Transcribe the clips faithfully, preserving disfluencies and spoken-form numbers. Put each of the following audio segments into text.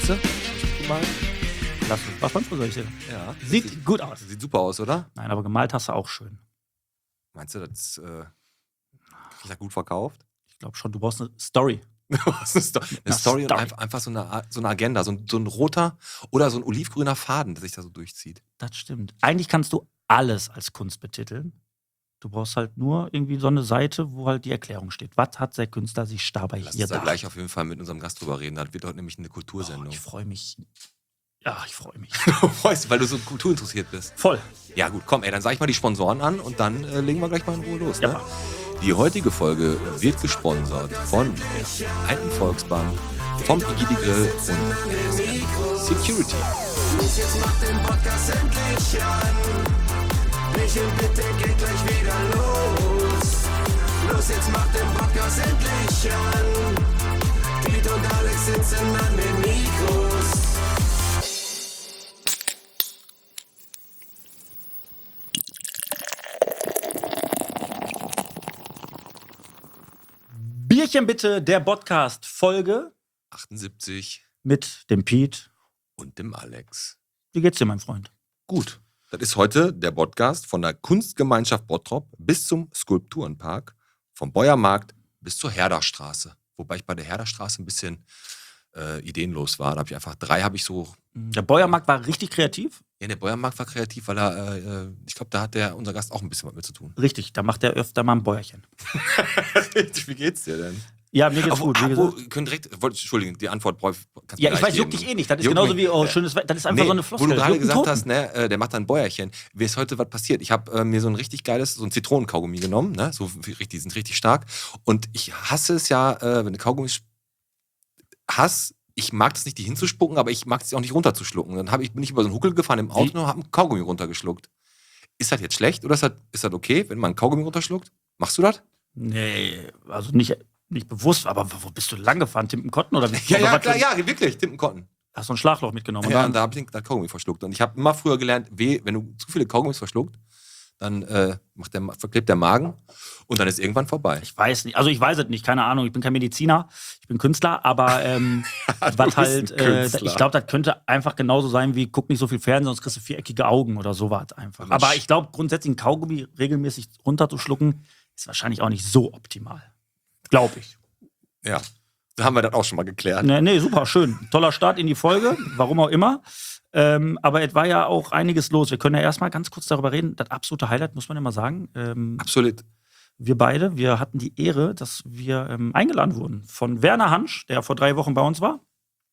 Findest du? Gemalt? Lass uns. Was sonst soll ich sehen? Ja. Sieht, sieht gut aus. Sieht super aus, oder? Nein, aber gemalt hast du auch schön. Meinst du, das äh, krieg ich da gut verkauft? Ich glaube schon, du brauchst eine Story. Was ist eine, Sto- eine Story und einfach, einfach so, eine, so eine Agenda, so ein, so ein roter oder so ein olivgrüner Faden, der sich da so durchzieht. Das stimmt. Eigentlich kannst du alles als Kunst betiteln. Du brauchst halt nur irgendwie so eine Seite, wo halt die Erklärung steht. Was hat der Künstler sich dabei Lass hier uns da gedacht? gleich auf jeden Fall mit unserem Gast drüber reden. Das wird heute nämlich eine Oh, Kultursendung. ich freue mich. Ja, ich freue mich. Du freust, weil du so kulturinteressiert bist. Voll. Ja gut, komm, ey, dann sag ich mal die Sponsoren an und dann äh, legen wir gleich mal in Ruhe los. Ne? Ja. Die heutige Folge wird gesponsert von der Alten Volksbank, vom Igidi Grill und R S M Security. Los, jetzt macht den Podcast endlich an. Michel, bitte geht gleich wieder los. Los, jetzt macht den Podcast endlich an. Piet und Alex sitzen an den Mikros. Bierchen bitte, der Podcast-Folge achtundsiebzig mit dem Piet. und dem Alex. Wie geht's dir, mein Freund? Gut, das ist heute der Podcast von der Kunstgemeinschaft Bottrop bis zum Skulpturenpark, vom Beuermarkt bis zur Herderstraße. Wobei ich bei der Herderstraße ein bisschen äh, ideenlos war. Da habe ich einfach drei, habe ich so. Der Beuermarkt war richtig kreativ. Ja, der Beuermarkt war kreativ, weil er, äh, ich glaube, da hat der, unser Gast auch ein bisschen was mit zu tun. Richtig, da macht er öfter mal ein Bäuerchen. Wie geht's dir denn? Ja, mir geht's Aber, gut. Wie wo, gesagt. können direkt, wollte, Entschuldigung, die Antwort brauch, kannst du Ja, mir ich gleich weiß, juckt geben. dich eh nicht. Das ist Juckt genauso mich. wie, oh, Ja. schönes Wetter. Das ist einfach Nee, so eine wo Floskel. du gerade Juckt einen gesagt Toten. hast, ne, äh, der macht da ein Bäuerchen. Mir ist heute was passiert. Ich habe äh, mir so ein richtig geiles, so ein Zitronenkaugummi genommen, ne, so richtig, die sind richtig stark. Und ich hasse es ja, äh, wenn du Kaugummis hast, ich mag das nicht, die hinzuspucken, aber ich mag es auch nicht runterzuschlucken. Dann hab ich, bin ich über so einen Huckel gefahren im Auto Wie? und habe einen Kaugummi runtergeschluckt. Ist das jetzt schlecht oder ist das, ist das okay, wenn man einen Kaugummi runterschluckt? Machst du das? Nee, also nicht, nicht bewusst, aber wo bist du lang gefahren? Timpenkotten oder wie? Ja, oder ja, was klar, für- ja, wirklich, Timpenkotten. Hast du ein Schlagloch mitgenommen? Ja, Und und da dann, habe ich den Kaugummi verschluckt. Und ich habe immer früher gelernt, weh, wenn du zu viele Kaugummis verschluckt, dann äh, macht der, verklebt der Magen und dann ist irgendwann vorbei. ich weiß nicht, also ich weiß es nicht, keine Ahnung, ich bin kein Mediziner, ich bin Künstler, aber ähm, Du was bist halt, ein äh, Künstler. ich glaube, das könnte einfach genauso sein wie, guck nicht so viel Fernsehen, sonst kriegst du viereckige Augen oder sowas einfach. Aber Aber sch- ich glaube, grundsätzlich ein Kaugummi regelmäßig runterzuschlucken, ist wahrscheinlich auch nicht so optimal. Glaube ich. Ja, da haben wir das auch schon mal geklärt. Nee, nee, super, schön. Toller Start in die Folge, warum auch immer. Ähm, aber es war ja auch einiges los. Wir können ja erstmal ganz kurz darüber reden. Das absolute Highlight, muss man ja mal sagen. Ähm, Absolut. wir beide, wir hatten die Ehre, dass wir ähm, eingeladen wurden von Werner Hansch, der vor drei Wochen bei uns war.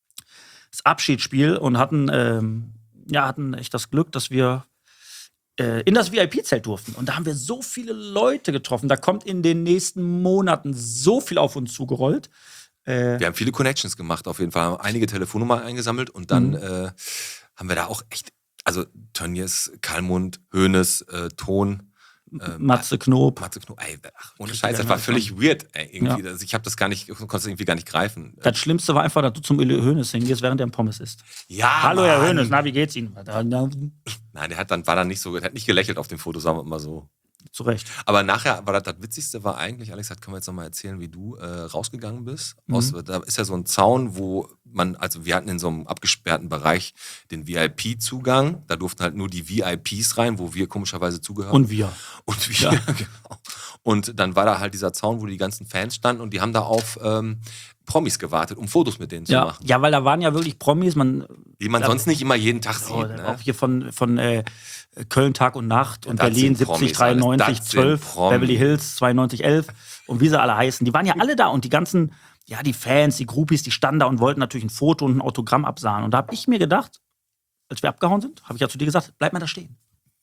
Das Abschiedsspiel und hatten, ähm, ja, hatten echt das Glück, dass wir äh, in das V I P-Zelt durften. Und da haben wir so viele Leute getroffen. Da kommt in den nächsten Monaten so viel auf uns zugerollt. Äh, Wir haben viele Connections gemacht, auf jeden Fall. Haben einige Telefonnummern eingesammelt und dann Mhm. äh, haben wir da auch echt, also Tönnies, Kalmund, Hoeneß, äh, Ton, äh, Matze Knob. Matze Knob, ey, ach, ohne Richtig Scheiß, das gerne war was völlig weird, ey, irgendwie. Ja. Also ich habe das gar nicht, konnte es irgendwie gar nicht greifen. Das Schlimmste war einfach, dass du zum Uli Hoeneß hingehst, während er ein Pommes isst. Ja, Hallo, Herr Mann. Hoeneß, na, wie geht's Ihnen? Da- da- Nein, der hat dann, war dann nicht so, der hat nicht gelächelt auf dem Foto, sagen wir mal so. Zu Recht. Aber nachher war das, das Witzigste war eigentlich, Alex, das können wir jetzt nochmal erzählen, wie du äh, rausgegangen bist. Mhm. Aus, da ist ja so ein Zaun, wo man, also wir hatten in so einem abgesperrten Bereich den V I P-Zugang. Da durften halt nur die V I Ps rein, wo wir komischerweise zugehören. Und wir. Und wir, genau. Und dann war da halt dieser Zaun, wo die ganzen Fans standen und die haben da auf ähm, Promis gewartet, um Fotos mit denen zu Ja. machen. ja, weil da waren ja wirklich Promis. Man, Die man Ja. sonst nicht immer jeden Tag oh, sieht. Ne? auch hier von, von äh, Köln Tag und Nacht und das Berlin sind Promis siebzig dreiundneunzig alles. Das sind zwölf, Promis. Beverly Hills zweiundneunzig elf und wie sie alle heißen. Die waren ja alle da und die ganzen, ja, die Fans, die Groupies, die standen da und wollten natürlich ein Foto und ein Autogramm absahen. Und da habe ich mir gedacht, als wir abgehauen sind, habe ich ja zu dir gesagt, bleib mal da stehen.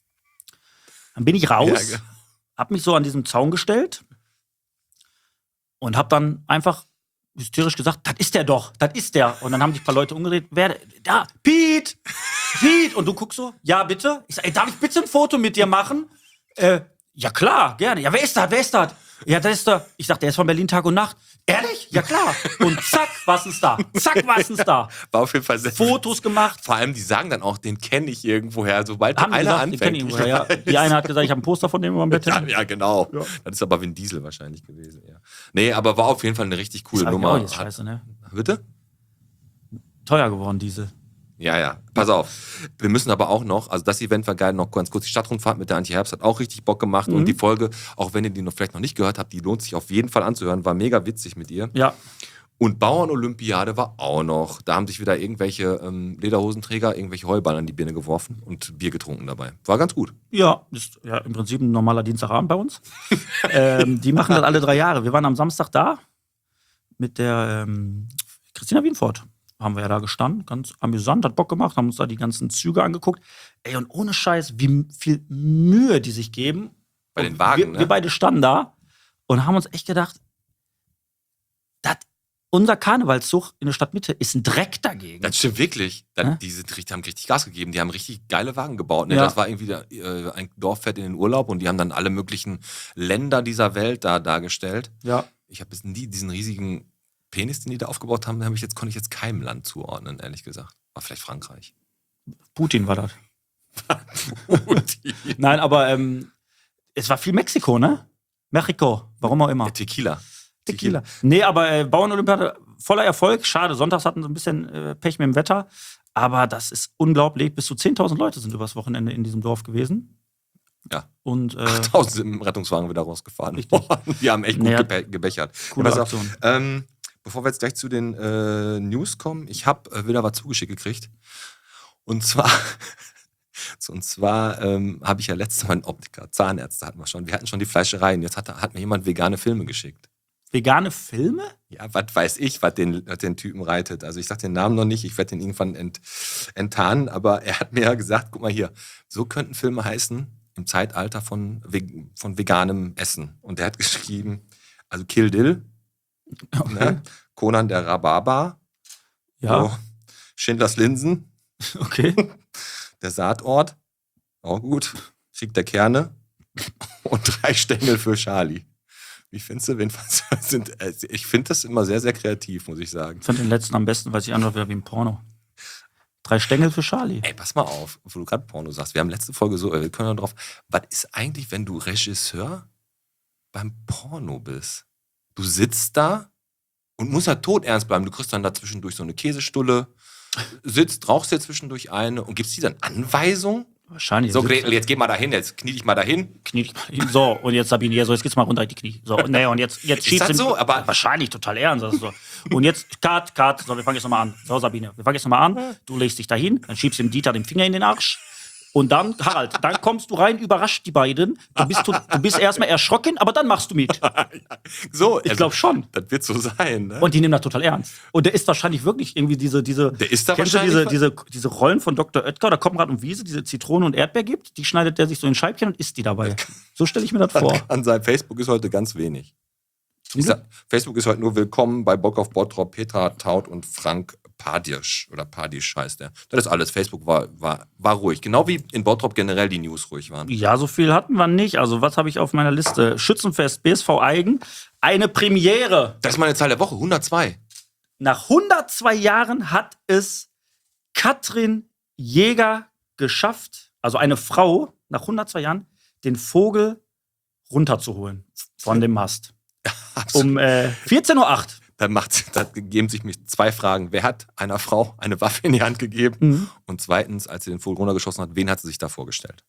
Dann bin ich raus, Ja, ge- habe mich so an diesem Zaun gestellt und habe dann einfach hysterisch gesagt, das ist der doch, das ist der. Und dann haben sich ein paar Leute umgedreht, wer, da, Piet, Piet. Und du guckst so, ja bitte. Ich sag, ey, darf ich bitte ein Foto mit dir machen? Äh, ja klar, gerne. Ja, wer ist das, wer ist das? Ja, das ist der, ich sag, der ist von Berlin Tag und Nacht. Ehrlich? Ja klar. Und zack, was ist da? Zack, was ist da? War auf jeden Fall sehr Fotos gemacht. Vor allem, die sagen dann auch, den kenne ich irgendwoher. Sobald Haben die einer gesagt, die anfängt. kennen ihn wohl, ja. Die eine hat gesagt, ich habe ein Poster von dem über dem Bett. Ja, ja, genau. Ja. Das ist aber Vin Diesel wahrscheinlich gewesen. Ja. Nee, aber war auf jeden Fall eine richtig coole Das Nummer. ist scheiße, ne? Bitte? teuer geworden, Diesel. Ja, ja. Pass auf. Wir müssen aber auch noch, also das Event war geil, noch ganz kurz. Die Stadtrundfahrt mit der Antje Herbst hat auch richtig Bock gemacht. Mhm. Und die Folge, auch wenn ihr die noch vielleicht noch nicht gehört habt, die lohnt sich auf jeden Fall anzuhören. War mega witzig mit ihr. Ja. Und Bauern-Olympiade war auch noch. Da haben sich wieder irgendwelche ähm, Lederhosenträger irgendwelche Heuballen an die Birne geworfen und Bier getrunken dabei. War ganz gut. Ja, ist ja im Prinzip ein normaler Dienstagabend bei uns. ähm, die machen das alle drei Jahre. Wir waren am Samstag da mit der ähm, Christina Wienfort. Haben wir ja da gestanden, ganz amüsant, hat Bock gemacht, haben uns da die ganzen Züge angeguckt. Ey, und ohne Scheiß, wie viel Mühe die sich geben. Bei den Und Wagen, wir, ne? wir beide standen da und haben uns echt gedacht, das, unser Karnevalszug in der Stadtmitte ist ein Dreck dagegen. Das stimmt wirklich. Das, Hä? die, sind, die haben richtig Gas gegeben. Die haben richtig geile Wagen gebaut. Ne? Ja. Das war irgendwie der, äh, ein Dorf fährt in den Urlaub und die haben dann alle möglichen Länder dieser Welt da dargestellt. Ja. Ich habe bis nie diesen riesigen Penis, den die da aufgebaut haben, hab ich jetzt, konnte ich jetzt keinem Land zuordnen, ehrlich gesagt. War vielleicht Frankreich. Putin war das. Nein, aber ähm, es war viel Mexiko, ne? Mexiko, warum auch immer. Ja, Tequila. Tequila. Nee, aber äh, Bauernolympiade voller Erfolg. Schade, sonntags hatten sie ein bisschen äh, Pech mit dem Wetter. Aber das ist unglaublich. Bis zu zehntausend Leute sind übers Wochenende in diesem Dorf gewesen. Ja. Und äh, achttausend sind im Rettungswagen wieder rausgefahren. Richtig. Die haben echt gut Nee, gebe gebechert. coole Ja, pass auf, Aktion. ähm, bevor wir jetzt gleich zu den äh, News kommen, ich habe äh, wieder was zugeschickt gekriegt. Und zwar, und zwar ähm, habe ich ja letztes Mal einen Optiker, Zahnärzte hatten wir schon. Wir hatten schon die Fleischereien. Jetzt hat, hat mir jemand vegane Filme geschickt. Vegane Filme? Ja, was weiß ich, was den, was den Typen reitet. Also ich sag den Namen noch nicht, ich werde den irgendwann ent, enttarnen, aber er hat mir ja gesagt, guck mal hier, so könnten Filme heißen im Zeitalter von, von veganem Essen. Und er hat geschrieben, also Kill Dill, Okay. ne? Conan der Rhabarber, Ja, so, Schindlers Linsen, okay. der Saatort, auch gut, Krieg der Kerne und drei Stängel für Charlie. Wie findest du, wen sind, ich finde das immer sehr, sehr kreativ, muss ich sagen. Ich fand den letzten am besten, weil sich anhört wieder wie ein Porno. Drei Stängel für Charlie. Ey, pass mal auf, wo du gerade Porno sagst. Wir haben letzte Folge so, wir können da drauf. Was ist eigentlich, wenn du Regisseur beim Porno bist? Du sitzt da und musst halt todernst bleiben. Du kriegst dann da zwischendurch so eine Käsestulle, sitzt, rauchst dir zwischendurch eine und gibst dir dann Anweisung? Wahrscheinlich. So, Gretel, jetzt geh mal dahin, jetzt knie dich mal dahin. Knie dich mal hin. So, und jetzt Sabine, ja, so, jetzt geht's mal runter in die Knie. So, und, nee, und jetzt, jetzt Ist schiebst das du- so? Aber- wahrscheinlich total ernst. Das ist so. Und jetzt, Cut, Cut, so, wir fangen jetzt nochmal an. So, Sabine, wir fangen jetzt nochmal an. Du legst dich dahin, dann schiebst dem Dieter den Finger in den Arsch. Und dann, Harald, dann kommst du rein, überrascht die beiden. Du bist, du, du bist erstmal erschrocken, aber dann machst du mit. So, Ich glaube schon. Das wird so sein, ne? Und die nehmen das total ernst. Und der ist wahrscheinlich wirklich irgendwie diese, diese, Der ist da kennst du wahrscheinlich diese, diese, diese Rollen von Doktor Oetker, da kommt Rad und Wiese, diese Zitrone und Erdbeer gibt, die schneidet der sich so in Scheibchen und isst die dabei. So stelle ich mir das vor. An seinem Facebook ist heute ganz wenig. Zum Ich sag, Facebook ist heute nur willkommen bei Bock auf Bottrop, Petra Taut und Frank Padisch. Oder Padisch heißt der. Das ist alles. Facebook war, war, war ruhig. Genau wie in Bottrop generell die News ruhig waren. Ja, so viel hatten wir nicht. Also, was habe ich auf meiner Liste? Schützenfest, B S V Eigen. Eine Premiere. Das ist meine Zahl der Woche, hundertzwei. Nach hundertzwei Jahren hat es Katrin Jäger geschafft, also eine Frau, nach hundertzwei Jahren, den Vogel runterzuholen von dem Mast. Um äh, vierzehn Uhr acht. Da, macht, da geben sich mich zwei Fragen. Wer hat einer Frau eine Waffe in die Hand gegeben? Mhm. Und zweitens, als sie den Vogel runtergeschossen hat, wen hat sie sich da vorgestellt?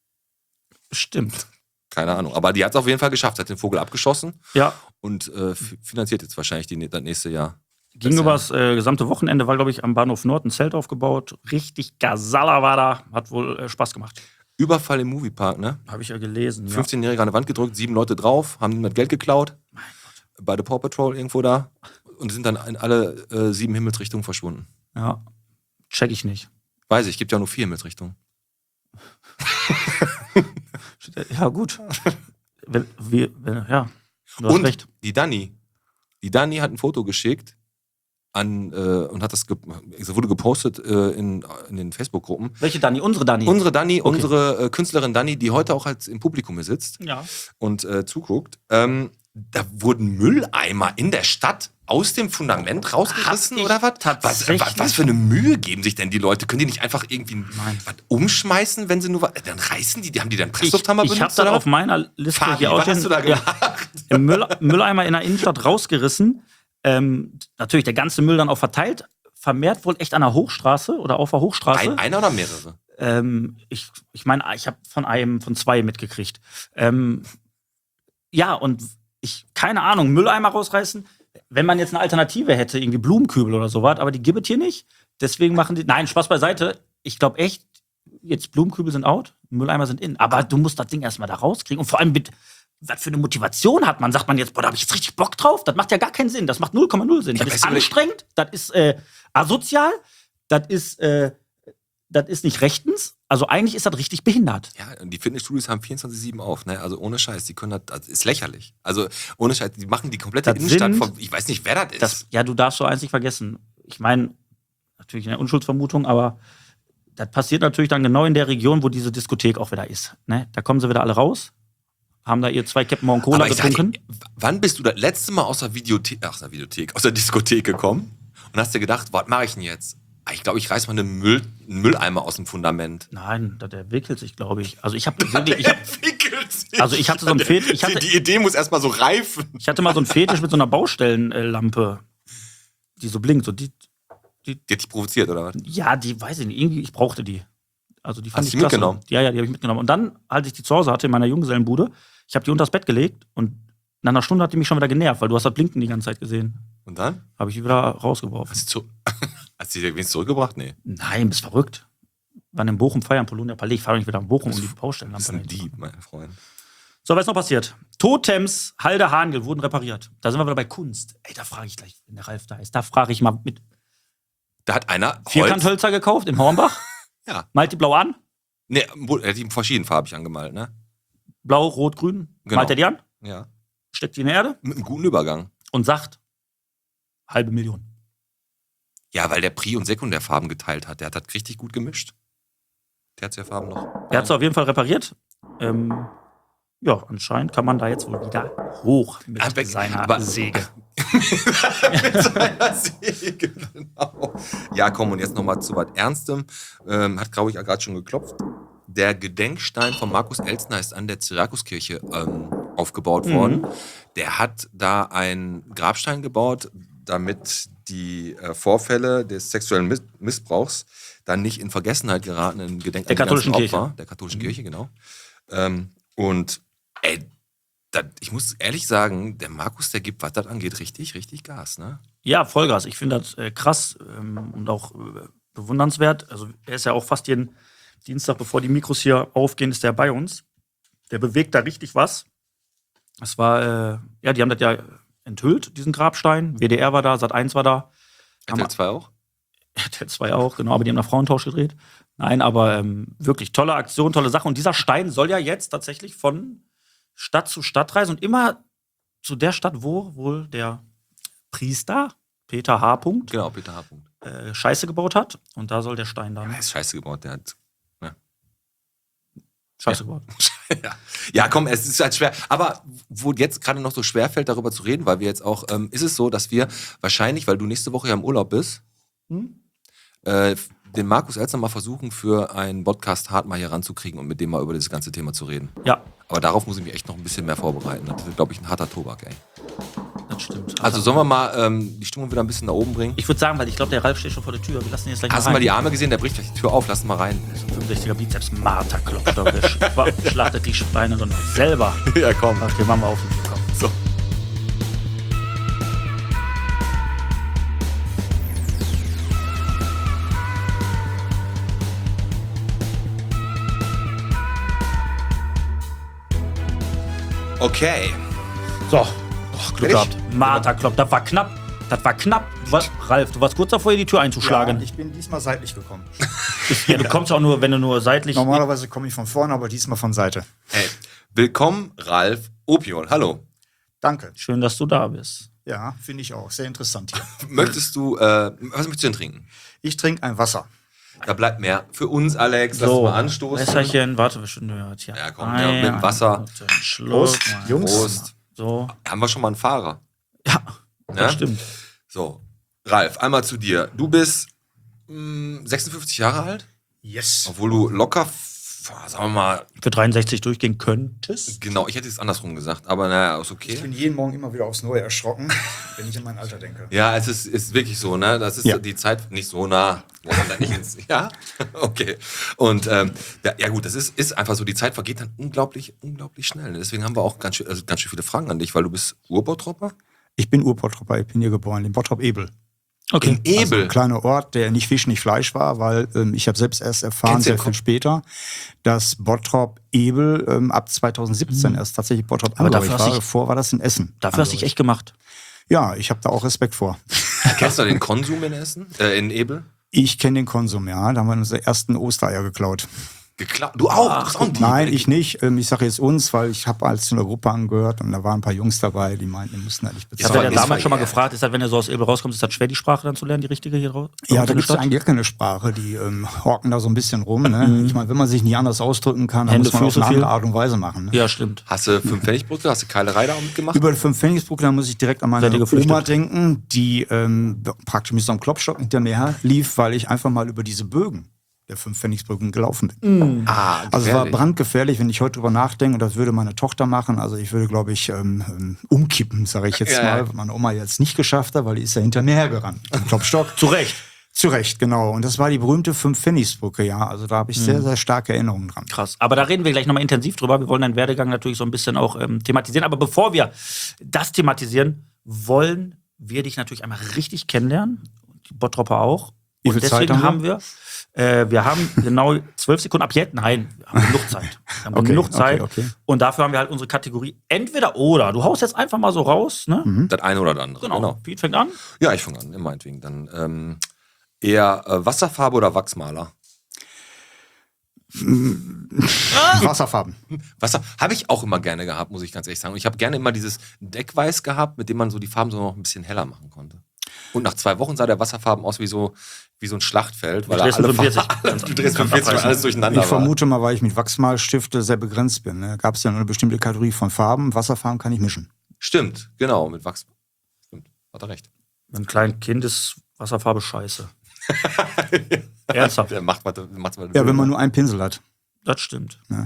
Stimmt. Keine Ahnung. Aber die hat es auf jeden Fall geschafft. Sie hat den Vogel abgeschossen Ja, und äh, f- finanziert jetzt wahrscheinlich die, das nächste Jahr. ging Das, übers äh, gesamte Wochenende, war, glaube ich, am Bahnhof Nord ein Zelt aufgebaut. Richtig Gasala war da. Hat wohl äh, Spaß gemacht. Überfall im Moviepark, ne? Habe ich ja gelesen. Ja. fünfzehnjähriger an die Wand gedrückt, sieben Leute drauf, haben ihm das Geld geklaut. Bei der Paw Patrol irgendwo da. Und sind dann in alle äh, sieben Himmelsrichtungen verschwunden. ja, check ich nicht. Weiß ich, gibt ja nur vier Himmelsrichtungen. Ja, gut. wenn, wir, wenn, ja, du hast Und recht. die Dani. Die Dani hat ein Foto geschickt an, äh, und hat das ge also wurde gepostet äh, in, in den Facebook-Gruppen. Welche Dani? Unsere Dani. Unsere Dani, Okay. unsere äh, Künstlerin Dani, die heute auch als im Publikum hier sitzt Ja. und äh, zuguckt. Ähm, da wurden Mülleimer in der Stadt aus dem Fundament rausgerissen Hab ich oder was? Was, tatsächlich- was? Was für eine Mühe geben sich denn die Leute? Können die nicht einfach irgendwie Nein. was umschmeißen, wenn sie nur was. Dann reißen die, die haben die dann Ich, Presslufthammer ich habe benutzt das oder auf meiner Liste Fabi, hier was ausstehen. hast du da Ja, gemacht? im Müll, Mülleimer in der Innenstadt rausgerissen. Ähm, natürlich der ganze Müll dann auch verteilt. vermehrt wohl echt an der Hochstraße oder auf der Hochstraße. Ein, einer oder mehrere? Ähm, ich ich meine, ich habe von einem, von zwei mitgekriegt. Ähm, ja, und ich, keine Ahnung, Mülleimer rausreißen. Wenn man jetzt eine Alternative hätte, irgendwie Blumenkübel oder sowas, aber die gibt es hier nicht. Deswegen machen die, nein, Spaß beiseite. Ich glaube echt, jetzt Blumenkübel sind out, Mülleimer sind in. Aber du musst das Ding erstmal da rauskriegen. Und vor allem, mit, was für eine Motivation hat man? Sagt man jetzt, boah, da habe ich jetzt richtig Bock drauf? Das macht ja gar keinen Sinn. Das macht null Komma null Sinn. Das Ja, ist weißt du, anstrengend, das ist äh, asozial, das ist, äh, das ist nicht rechtens. Also eigentlich ist das richtig behindert. Ja, und die Fitnessstudios haben vierundzwanzig sieben auf, ne? Also ohne Scheiß, die können das, das ist lächerlich. Also ohne Scheiß, die machen die komplette Das Innenstadt sind- von, ich weiß nicht, wer das ist. Das, ja, du darfst so eins nicht vergessen. Ich meine, natürlich eine Unschuldsvermutung, aber das passiert natürlich dann genau in der Region, wo diese Diskothek auch wieder ist. Ne? Da kommen sie wieder alle raus, haben da ihr zwei Captain Morgan Cola Aber ich sag getrunken. dir, wann bist du das letzte Mal aus der Videothek, ach, aus der Videothek, aus der Diskothek gekommen und hast dir gedacht, was mache ich denn jetzt? Ah, Ich glaube, ich reiß mal einen, Müll, einen Mülleimer aus dem Fundament. Nein, das entwickelt sich, glaube ich. Also ich habe ich hab, entwickelt sich. also ich hatte so ein Fetisch, ich hatte, Die Idee muss erstmal so reifen. ich hatte mal so ein Fetisch mit so einer Baustellenlampe, die so blinkt. So die, Die hat dich provoziert, oder was? ja, die weiß ich nicht, irgendwie, ich brauchte die. Also die fand Hast ich du die klasse. mitgenommen? Ja, ja, die habe ich mitgenommen. Und dann, als ich die zu Hause hatte, in meiner Junggesellenbude, ich habe die unter das Bett gelegt und nach einer Stunde hat die mich schon wieder genervt, weil du hast das Blinken die ganze Zeit gesehen. Und dann? Habe ich die wieder rausgeworfen. Hast du, zu, hast du die wenigstens zurückgebracht? Nee. Nein, bist verrückt. Wann in Bochum feiern, Polonia Palais, ich fahre nicht wieder nach Bochum, um die Das Baustellenlampe ist ein dahin zu Dieb, machen. mein Freund. So, was ist noch passiert? Totems Halde Hangel wurden repariert. Da sind wir wieder bei Kunst. Ey, da frage ich gleich, wenn der Ralf da ist, da frage ich mal mit Da hat einer Holz. Vierkanthölzer gekauft in Hornbach. Ja. Malt die blau an. Nee, er hat die verschiedenfarbig angemalt, ne? Blau, rot, grün. Genau. Malt er die an, Ja. steckt die in die Erde Mit einem guten Übergang. und sagt, halbe Million. Ja, weil der Pri- und Sekundärfarben geteilt hat. Der hat das richtig gut gemischt. Tertiärfarben noch. Er hat es auf jeden Fall repariert. Ähm, ja, anscheinend kann man da jetzt wohl wieder hoch mit Ah, weg- seiner aber- Säge. Mit seiner Säge, genau. Ja, komm, und jetzt nochmal zu was Ernstem. Ähm, hat, glaube ich, gerade schon geklopft. Der Gedenkstein von Markus Elstner ist an der Syrakuskirche ähm, aufgebaut Mhm. worden. Der hat da einen Grabstein gebaut, damit die äh, Vorfälle des sexuellen Miss- Missbrauchs dann nicht in Vergessenheit geraten in Gedenken Der katholischen Kirche. Der katholischen Kirche, genau. Ähm, und ey, das, ich muss ehrlich sagen, der Markus, der gibt, was das angeht, richtig, richtig Gas, ne? Ja, Vollgas. Ich finde das äh, krass ähm, und auch äh, bewundernswert. Also er ist ja auch fast jeden Dienstag, bevor die Mikros hier aufgehen, ist der bei uns. Der bewegt da richtig was. Es war, äh, ja, die haben das ja enthüllt, diesen Grabstein. W D R war da, Sat eins war da. R T L zwei auch? R T L zwei auch, genau, aber die haben nach Frauentausch gedreht. Nein, aber ähm, wirklich tolle Aktion, tolle Sache. Und dieser Stein soll ja jetzt tatsächlich von Stadt zu Stadt reisen und immer zu der Stadt, wo wohl der Priester Peter H. Punkt, Genau, Peter H. Punkt. äh, Scheiße gebaut hat. Und da soll der Stein dann Er ist scheiße gebaut, der hat. Scheiße gebaut. ja. ja, komm, es ist halt schwer. Aber wo jetzt gerade noch so schwer fällt, darüber zu reden, weil wir jetzt auch, ähm, ist es so, dass wir wahrscheinlich, weil du nächste Woche ja im Urlaub bist, Hm? äh, den Markus Elstner mal versuchen, für einen Podcast hart mal hier ranzukriegen und mit dem mal über dieses ganze Thema zu reden. Ja, Aber darauf muss ich mich echt noch ein bisschen mehr vorbereiten. Das wird, glaube ich, ein harter Tobak, ey. das stimmt. Also sollen wir mal ähm, die Stimmung wieder ein bisschen nach oben bringen? Ich würde sagen, weil ich glaube, der Ralf steht schon vor der Tür. Wir lassen ihn jetzt gleich Hast du mal mal rein. die Arme gesehen? Der bricht gleich die Tür auf. Lass ihn mal rein. fünfundsechziger Bizeps, Martha Klopstock. Der sch- schlachtet die Schweine dann selber. ja, komm. Okay, machen wir auf. Komm. So. Okay. So, oh, Glück Fertig? gehabt. Martha Klopp, das war knapp. Das war knapp. Was, Ralf, du warst kurz davor, hier die Tür einzuschlagen. Ja, ich bin diesmal seitlich gekommen. Ja, du kommst auch nur, wenn du nur seitlich. Normalerweise komme ich von vorne, aber diesmal von Seite. Hey, willkommen, Ralf Opiol. Hallo. Danke. Schön, dass du da bist. Ja, finde ich auch. Sehr interessant hier. Möchtest du, äh, was möchtest du denn trinken? Ich trinke ein Wasser. Da bleibt mehr für uns, Alex. Lass So, uns mal anstoßen. Wässerchen, warte, wir schon gehört. Ja, Ja, komm, ja, mit dem Wasser. Schluck, Prost, mal. Jungs. Prost. So, Haben wir schon mal einen Fahrer? ja, Ne? das stimmt. So, Ralf, einmal zu dir. Du bist mh, sechsundfünfzig Jahre alt, Yes. obwohl du locker sagen wir mal, für dreiundsechzig durchgehen könntest. genau, ich hätte es andersrum gesagt, aber naja, ist okay. Ich bin jeden Morgen immer wieder aufs Neue erschrocken, wenn ich an mein Alter denke. Ja, es ist, ist wirklich so, ne? Das ist Ja. die Zeit nicht so nah. Wo man da nicht ins, ja, okay. Und ähm, ja, ja gut, das ist, ist einfach so, die Zeit vergeht dann unglaublich, unglaublich schnell. Deswegen haben wir auch ganz schön, also ganz schön viele Fragen an dich, weil du bist Urbautropper? Ich bin Urbottropper, ich bin hier geboren, in Bottrop-Ebel. Okay. In Also Ebel. ein kleiner Ort, der nicht Fisch, nicht Fleisch war, weil ähm, ich habe selbst erst erfahren, Kennst du den sehr viel Kopf? später, dass Bottrop-Ebel ähm, ab zweitausendsiebzehn erst tatsächlich Bottrop Aber dafür angehörig hast war. du- Davor war das in Essen. Dafür hast du dich echt gemacht. Ja, ich habe da auch Respekt vor. Kennst du den Konsum in Essen? Äh, in Ebel? Ich kenne den Konsum, ja. Da haben wir unsere ersten Ostereier geklaut. Geklaut. Du auch? Du bist auch ein Dieb. Nein, ich nicht. Ähm, Ich sage jetzt uns, weil ich habe als zu einer Gruppe angehört und da waren ein paar Jungs dabei, die meinten, die mussten eigentlich Ich Das habe war- ja das war damals schon mal eher- gefragt, ist halt, wenn du so aus Ebel rauskommst, ist das schwer, die Sprache dann zu lernen, die richtige hier raus? Ja, in da der gibt es Stadt? eigentlich gar keine Sprache. Die ähm, horken da so ein bisschen rum. Ne? Ich meine, wenn man sich nicht anders ausdrücken kann, dann Hände, muss man auf Füße eine andere viel. Art und Weise machen. Ne? Ja, stimmt. Hast du fünf Pfennigbrücke? Hast du Keilerei da auch mitgemacht? Über die Fünf-Pfennigsbrücke, da muss ich direkt an meine Seid ihr geflüchtet? Oma denken, die ähm, praktisch mit so einem Klopstock hinter mir her lief, weil ich einfach mal über diese Bögen der Fünf-Pfennigsbrücken gelaufen bin. Ah, Also es war gefährlich. brandgefährlich, wenn ich heute drüber nachdenke, und das würde meine Tochter machen. Also ich würde, glaube ich, ähm, ähm, umkippen, sage ich jetzt Ja, mal, ja. was meine Oma jetzt nicht geschafft hat, weil die ist ja hinter mir hergerannt. Mit dem Klopstock. Zu Recht. Zu Recht, genau. Und das war die berühmte Fünf-Pfennigsbrücke, ja. Also da habe ich sehr, sehr starke Erinnerungen dran. Krass. Aber da reden wir gleich nochmal intensiv drüber. Wir wollen deinen Werdegang natürlich so ein bisschen auch ähm, thematisieren. Aber bevor wir das thematisieren, wollen wir dich natürlich einmal richtig kennenlernen. Die Bottropper auch. Wie Und viel Zeit deswegen haben wir? haben wir, äh, wir haben genau zwölf Sekunden ab jetzt. Nein, wir haben genug Zeit. Wir haben Okay, genug okay, Zeit. okay. Und dafür haben wir halt unsere Kategorie entweder oder. Du haust jetzt einfach mal so raus, ne? Das eine oder das andere. Genau. Genau. Pete fängt an. Ja, ich fange an, meinetwegen. Dann ähm, eher äh, Wasserfarbe oder Wachsmaler? Wasserfarben. Wasser habe ich auch immer gerne gehabt, muss ich ganz ehrlich sagen. Und ich habe gerne immer dieses Deckweiß gehabt, mit dem man so die Farben so noch ein bisschen heller machen konnte. Und nach zwei Wochen sah der Wasserfarben aus wie so, wie so ein Schlachtfeld, weil Mit er alle Dresden fünfundvierzig. Farben, alle, Dresden fünfundvierzig, weil alles durcheinander Ich vermute mal, weil ich mit Wachsmalstifte sehr begrenzt bin. Ne? Gab es ja nur eine bestimmte Kategorie von Farben. Wasserfarben kann ich mischen. war. Stimmt, genau, mit Wachs. Stimmt, hat er recht. Mit einem kleinen Kind ist Wasserfarbe scheiße. Ernsthaft. Der macht was, macht's was Ja, wenn man nur einen Pinsel hat. Das stimmt. Ja.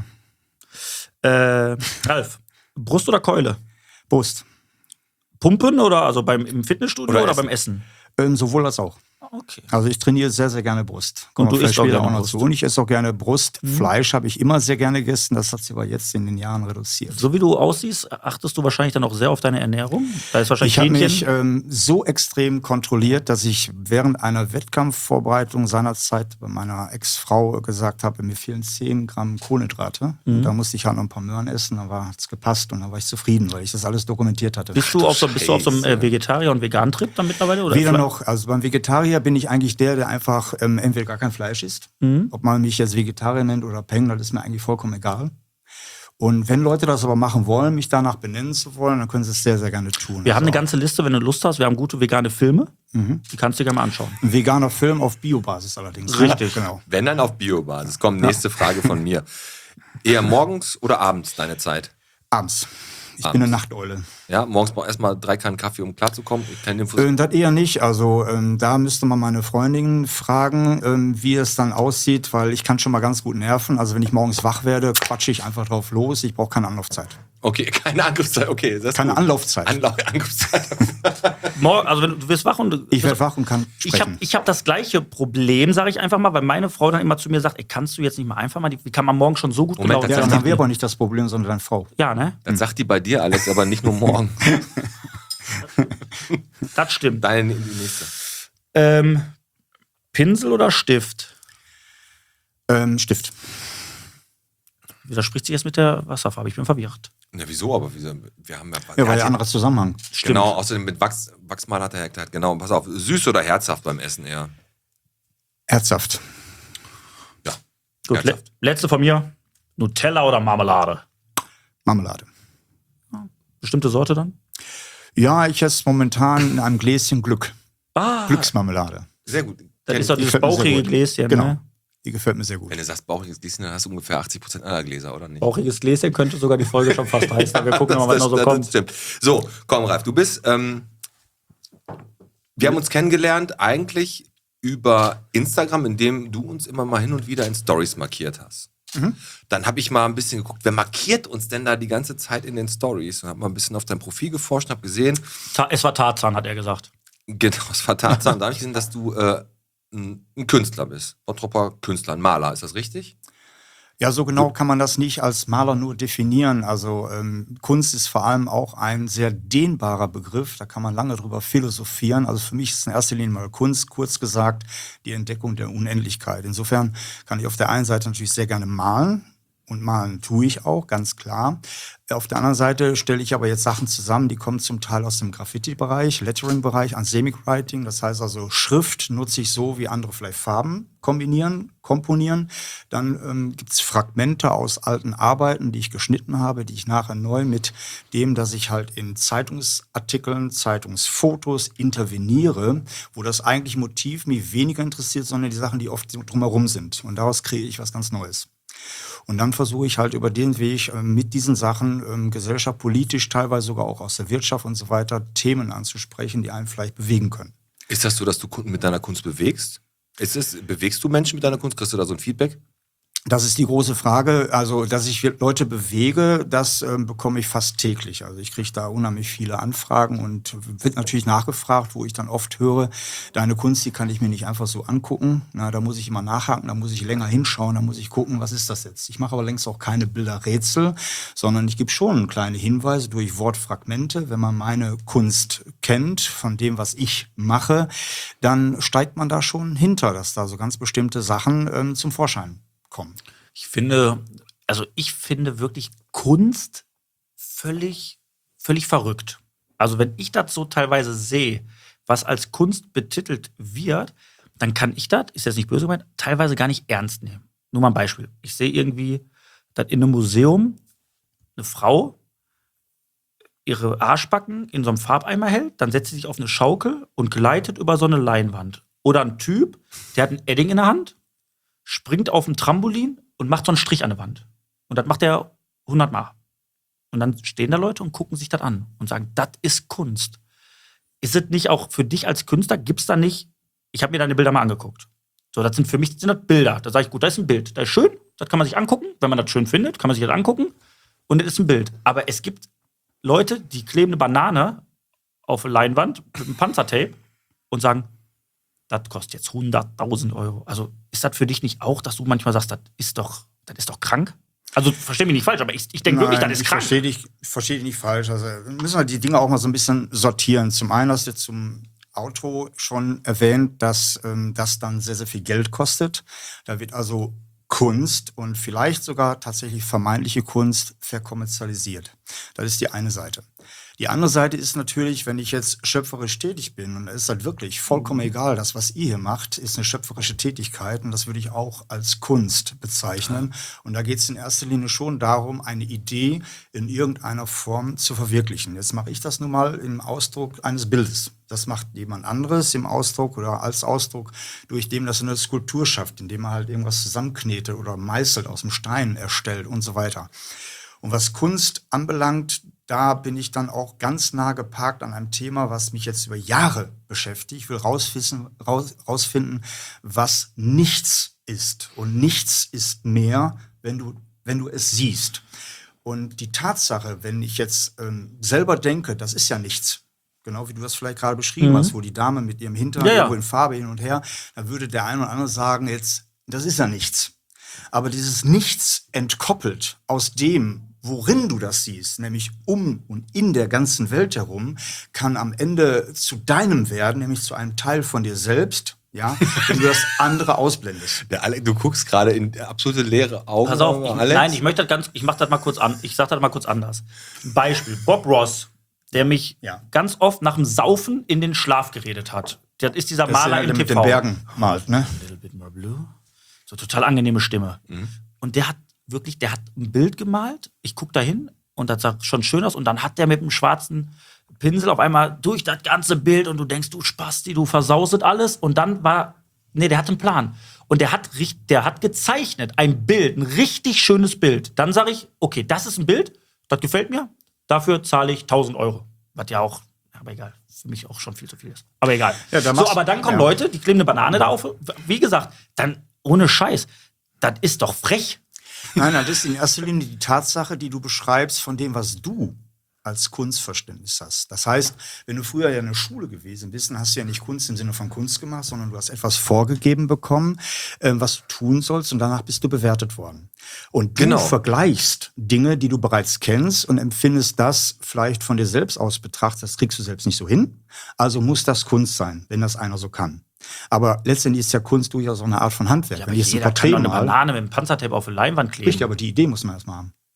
Äh, Ralf, Brust oder Keule? Brust. Pumpen oder also beim im Fitnessstudio Oder oder, Essen. beim Essen? Ähm, sowohl als auch. Okay. Also ich trainiere sehr, sehr gerne Brust. Kommen Und du wir isst vielleicht auch später gerne noch Brust. zu. Und ich esse auch gerne Brust. Fleisch habe ich immer sehr gerne gegessen. Das hat sich aber jetzt in den Jahren reduziert. So wie du aussiehst, achtest du wahrscheinlich dann auch sehr auf deine Ernährung. Da ist wahrscheinlich Ich habe Hähnchen. mich ähm, so extrem kontrolliert, dass ich während einer Wettkampfvorbereitung seinerzeit bei meiner Ex-Frau gesagt habe, mir fehlen zehn Gramm Kohlenhydrate. Mhm. Und da musste ich halt noch ein paar Möhren essen, dann hat es gepasst und dann war ich zufrieden, weil ich das alles dokumentiert hatte. bist, du auf so, bist du auf so einem äh, Scheiße. Vegetarier- und Vegan-Trip dann mittlerweile? Oder Weder Fle- noch, also beim Vegetarier bin ich eigentlich der, der einfach ähm, entweder gar kein Fleisch isst. Mhm. Ob man mich jetzt Vegetarier nennt oder Peng, das ist mir eigentlich vollkommen egal. Und wenn Leute das aber machen wollen, mich danach benennen zu wollen, dann können sie es sehr, sehr gerne tun. Wir haben Also eine ganze Liste, wenn du Lust hast. Wir haben gute vegane Filme. Mhm. Die kannst du dir gerne mal anschauen. ein veganer Film auf Biobasis allerdings. Richtig. Genau. Wenn dann auf Biobasis. Kommt nächste Frage von mir. Eher morgens oder abends deine Zeit? Abends. Ich Abends. bin eine Nachteule. Ja, morgens braucht erstmal drei Kannen Kaffee, um klarzukommen. Keine Infos. Ähm, das eher nicht. Also ähm, da müsste man meine Freundin fragen, ähm, wie es dann aussieht, weil ich kann schon mal ganz gut nerven. Also wenn ich morgens wach werde, quatsche ich einfach drauf los. Ich brauche keine Anlaufzeit. Okay, keine Angriffszeit. Okay, das ist Keine gut. Anlaufzeit. Anlauf Angriffszeit. Morgen, also wenn du, du wirst wach und du, Ich werde wach und kann Ich habe sprechen. ich hab das gleiche Problem, sage ich einfach mal, weil meine Frau dann immer zu mir sagt, ey, kannst du jetzt nicht mal einfach mal, die, wie kann man morgen schon so gut Moment, gelaunt das Ja, sagt dann sein? haben wir aber nicht das Problem, sondern deine Frau. Ja, ne? Das sagt die bei dir, Alex, aber nicht nur morgen. Das stimmt. Deine die nächste. Ähm, Pinsel oder Stift? Ähm, Stift. Widerspricht sich jetzt mit der Wasserfarbe? Ich bin verwirrt. Ja, wieso? Aber wieso? Wir haben ja. Ja, weil er der hat anderer Zusammenhang. Genau, außerdem mit Wachs, Wachsmal hat er gesagt, genau. Pass auf, süß oder herzhaft beim Essen eher? Herzhaft. Ja. Gut, le herzhaft. letzte von mir. Nutella oder Marmelade? Marmelade. Bestimmte Sorte dann? Ja, ich esse momentan in einem Gläschen Glück. Ah, Glücksmarmelade. Sehr gut. das ist doch die dieses gefällt mir sehr bauchige gut. Gläschen, Genau. ne? Die gefällt mir sehr gut. Wenn du sagst bauchiges Gläschen, dann hast du ungefähr achtzig Prozent aller Gläser, oder nicht? Bauchiges Gläschen könnte sogar die Folge schon fast heißen. Wir gucken mal, was noch so das, kommt. Das stimmt. So, komm, Ralf, du bist. Ähm, wir haben uns kennengelernt eigentlich über Instagram, indem du uns immer mal hin und wieder in Stories markiert hast. Mhm. Dann habe ich mal ein bisschen geguckt, wer markiert uns denn da die ganze Zeit in den Stories? Und habe mal ein bisschen auf dein Profil geforscht und habe gesehen. Ta- es war Tarzan, hat er gesagt. Genau, es war Tarzan. Da habe ich gesehen, dass du äh, ein, ein Künstler bist. Bottropper Künstler, ein Maler. Ist das richtig? Ja, so genau kann man das nicht als Maler nur definieren. Also ähm, Kunst ist vor allem auch ein sehr dehnbarer Begriff. Da kann man lange drüber philosophieren. Also für mich ist in erster Linie mal Kunst, kurz gesagt, die Entdeckung der Unendlichkeit. Insofern kann ich auf der einen Seite natürlich sehr gerne malen. Und malen tue ich auch, ganz klar. Auf der anderen Seite stelle ich aber jetzt Sachen zusammen, die kommen zum Teil aus dem Graffiti-Bereich, Lettering-Bereich, Anthemic Writing. Das heißt also, Schrift nutze ich so, wie andere vielleicht Farben kombinieren, komponieren. Dann ähm, gibt es Fragmente aus alten Arbeiten, die ich geschnitten habe, die ich nachher neu mit dem, dass ich halt in Zeitungsartikeln, Zeitungsfotos interveniere, wo das eigentliche Motiv mich weniger interessiert, sondern die Sachen, die oft drumherum sind. Und daraus kreiere ich was ganz Neues. Und dann versuche ich halt über den Weg äh, mit diesen Sachen ähm, gesellschaft, politisch, teilweise sogar auch aus der Wirtschaft und so weiter, Themen anzusprechen, die einen vielleicht bewegen können. Ist das so, dass du Kunden mit deiner Kunst bewegst? Ist es, bewegst du Menschen mit deiner Kunst? Kriegst du da so ein Feedback? Das ist die große Frage. Also, dass ich Leute bewege, das ähm, bekomme ich fast täglich. Also ich kriege da unheimlich viele Anfragen und wird natürlich nachgefragt, wo ich dann oft höre, deine Kunst, die kann ich mir nicht einfach so angucken. Na, da muss ich immer nachhaken, da muss ich länger hinschauen, da muss ich gucken, was ist das jetzt? Ich mache aber längst auch keine Bilderrätsel, sondern ich gebe schon kleine Hinweise durch Wortfragmente. Wenn man meine Kunst kennt, von dem, was ich mache, dann steigt man da schon hinter, dass da so ganz bestimmte Sachen ähm, zum Vorschein kommen. Ich finde, also ich finde wirklich Kunst völlig, völlig verrückt. Also wenn ich das so teilweise sehe, was als Kunst betitelt wird, dann kann ich das, ist jetzt nicht böse gemeint, teilweise gar nicht ernst nehmen. Nur mal ein Beispiel. Ich sehe irgendwie, dass in einem Museum eine Frau ihre Arschbacken in so einem Farbeimer hält, dann setzt sie sich auf eine Schaukel und gleitet über so eine Leinwand. Oder ein Typ, der hat ein Edding in der Hand, springt auf ein Trampolin und macht so einen Strich an der Wand. Und das macht er hundert Mal. Und dann stehen da Leute und gucken sich das an und sagen, das ist Kunst. Ist es nicht auch für dich als Künstler, gibt's da nicht, ich habe mir deine Bilder mal angeguckt. So, das sind für mich sind das Bilder. Da sage ich, gut, das ist ein Bild. Das ist schön, das kann man sich angucken. Wenn man das schön findet, kann man sich das angucken. Und das ist ein Bild. Aber es gibt Leute, die kleben eine Banane auf eine Leinwand mit einem Panzertape und sagen, das kostet jetzt hunderttausend Euro. Also ist das für dich nicht auch, dass du manchmal sagst, das ist doch, das ist doch krank? Also versteh mich nicht falsch, aber ich, ich denke wirklich, das ist ich krank. Verstehe dich, ich verstehe dich nicht falsch. Also müssen wir die Dinge auch mal so ein bisschen sortieren. Zum einen hast du jetzt zum Auto schon erwähnt, dass ähm, das dann sehr, sehr viel Geld kostet. Da wird also Kunst und vielleicht sogar tatsächlich vermeintliche Kunst verkommerzialisiert. Das ist die eine Seite. Die andere Seite ist natürlich, wenn ich jetzt schöpferisch tätig bin, und es ist halt wirklich vollkommen egal, das, was ihr hier macht, ist eine schöpferische Tätigkeit und das würde ich auch als Kunst bezeichnen. Und da geht es in erster Linie schon darum, eine Idee in irgendeiner Form zu verwirklichen. Jetzt mache ich das nun mal im Ausdruck eines Bildes. Das macht jemand anderes im Ausdruck oder als Ausdruck, durch dem das eine Skulptur schafft, indem man halt irgendwas zusammenknetet oder meißelt, aus dem Stein erstellt und so weiter. Und was Kunst anbelangt, da bin ich dann auch ganz nah geparkt an einem Thema, was mich jetzt über Jahre beschäftigt. Ich will rausfissen, raus, rausfinden, was nichts ist. Und nichts ist mehr, wenn du, wenn du es siehst. Und die Tatsache, wenn ich jetzt ähm, selber denke, das ist ja nichts, genau wie du das vielleicht gerade beschrieben Mhm. hast, wo die Dame mit ihrem Hintern Ja, ja. irgendwo in Farbe hin und her, da würde der eine oder andere sagen, jetzt, das ist ja nichts. Aber dieses Nichts entkoppelt aus dem, worin du das siehst, nämlich um und in der ganzen Welt herum, kann am Ende zu deinem werden, nämlich zu einem Teil von dir selbst, ja, wenn du das andere ausblendest. Der Ale, du guckst gerade in absolute leere Augen. Pass auf, ich, Alex. nein, ich möchte das ganz, ich mach das mal kurz an, ich sag das mal kurz anders. Beispiel, Bob Ross, der mich Ja. ganz oft nach dem Saufen in den Schlaf geredet hat. Das ist dieser Das ist Maler der, im der mit T V. den Bergen malt, ne? A little bit more blue. So total angenehme Stimme. Mhm. Und der hat wirklich, der hat ein Bild gemalt, ich guck da hin und das sah schon schön aus und dann hat der mit einem schwarzen Pinsel auf einmal durch das ganze Bild und du denkst, du Spasti, du versaustet alles und dann war, nee, der hat einen Plan. Und der hat, richt- der hat gezeichnet, ein Bild, ein richtig schönes Bild. Dann sage ich, okay, das ist ein Bild, das gefällt mir, dafür zahle ich tausend Euro. Was ja auch, aber egal, für mich auch schon viel zu viel ist. Aber egal. Ja, da so, machst- aber dann kommen ja. Leute, die kleben eine Banane da auf. Wie gesagt, dann ohne Scheiß, das ist doch frech. Nein, nein, das ist in erster Linie die Tatsache, die du beschreibst von dem, was du als Kunstverständnis hast. Das heißt, wenn du früher ja in der Schule gewesen bist, dann hast du ja nicht Kunst im Sinne von Kunst gemacht, sondern du hast etwas vorgegeben bekommen, äh, was du tun sollst, und danach bist du bewertet worden. Und du Genau. vergleichst Dinge, die du bereits kennst, und empfindest das vielleicht von dir selbst aus betrachtet, das kriegst du selbst nicht so hin, also muss das Kunst sein, wenn das einer so kann. Aber letztendlich ist ja Kunst durchaus auch eine Art von Handwerk. Ja, Wenn aber ich jetzt ein jeder Porträt kann doch eine mal, Banane mit einem Panzertape auf eine Leinwand kleben. richtig, aber die Idee muss man erstmal haben.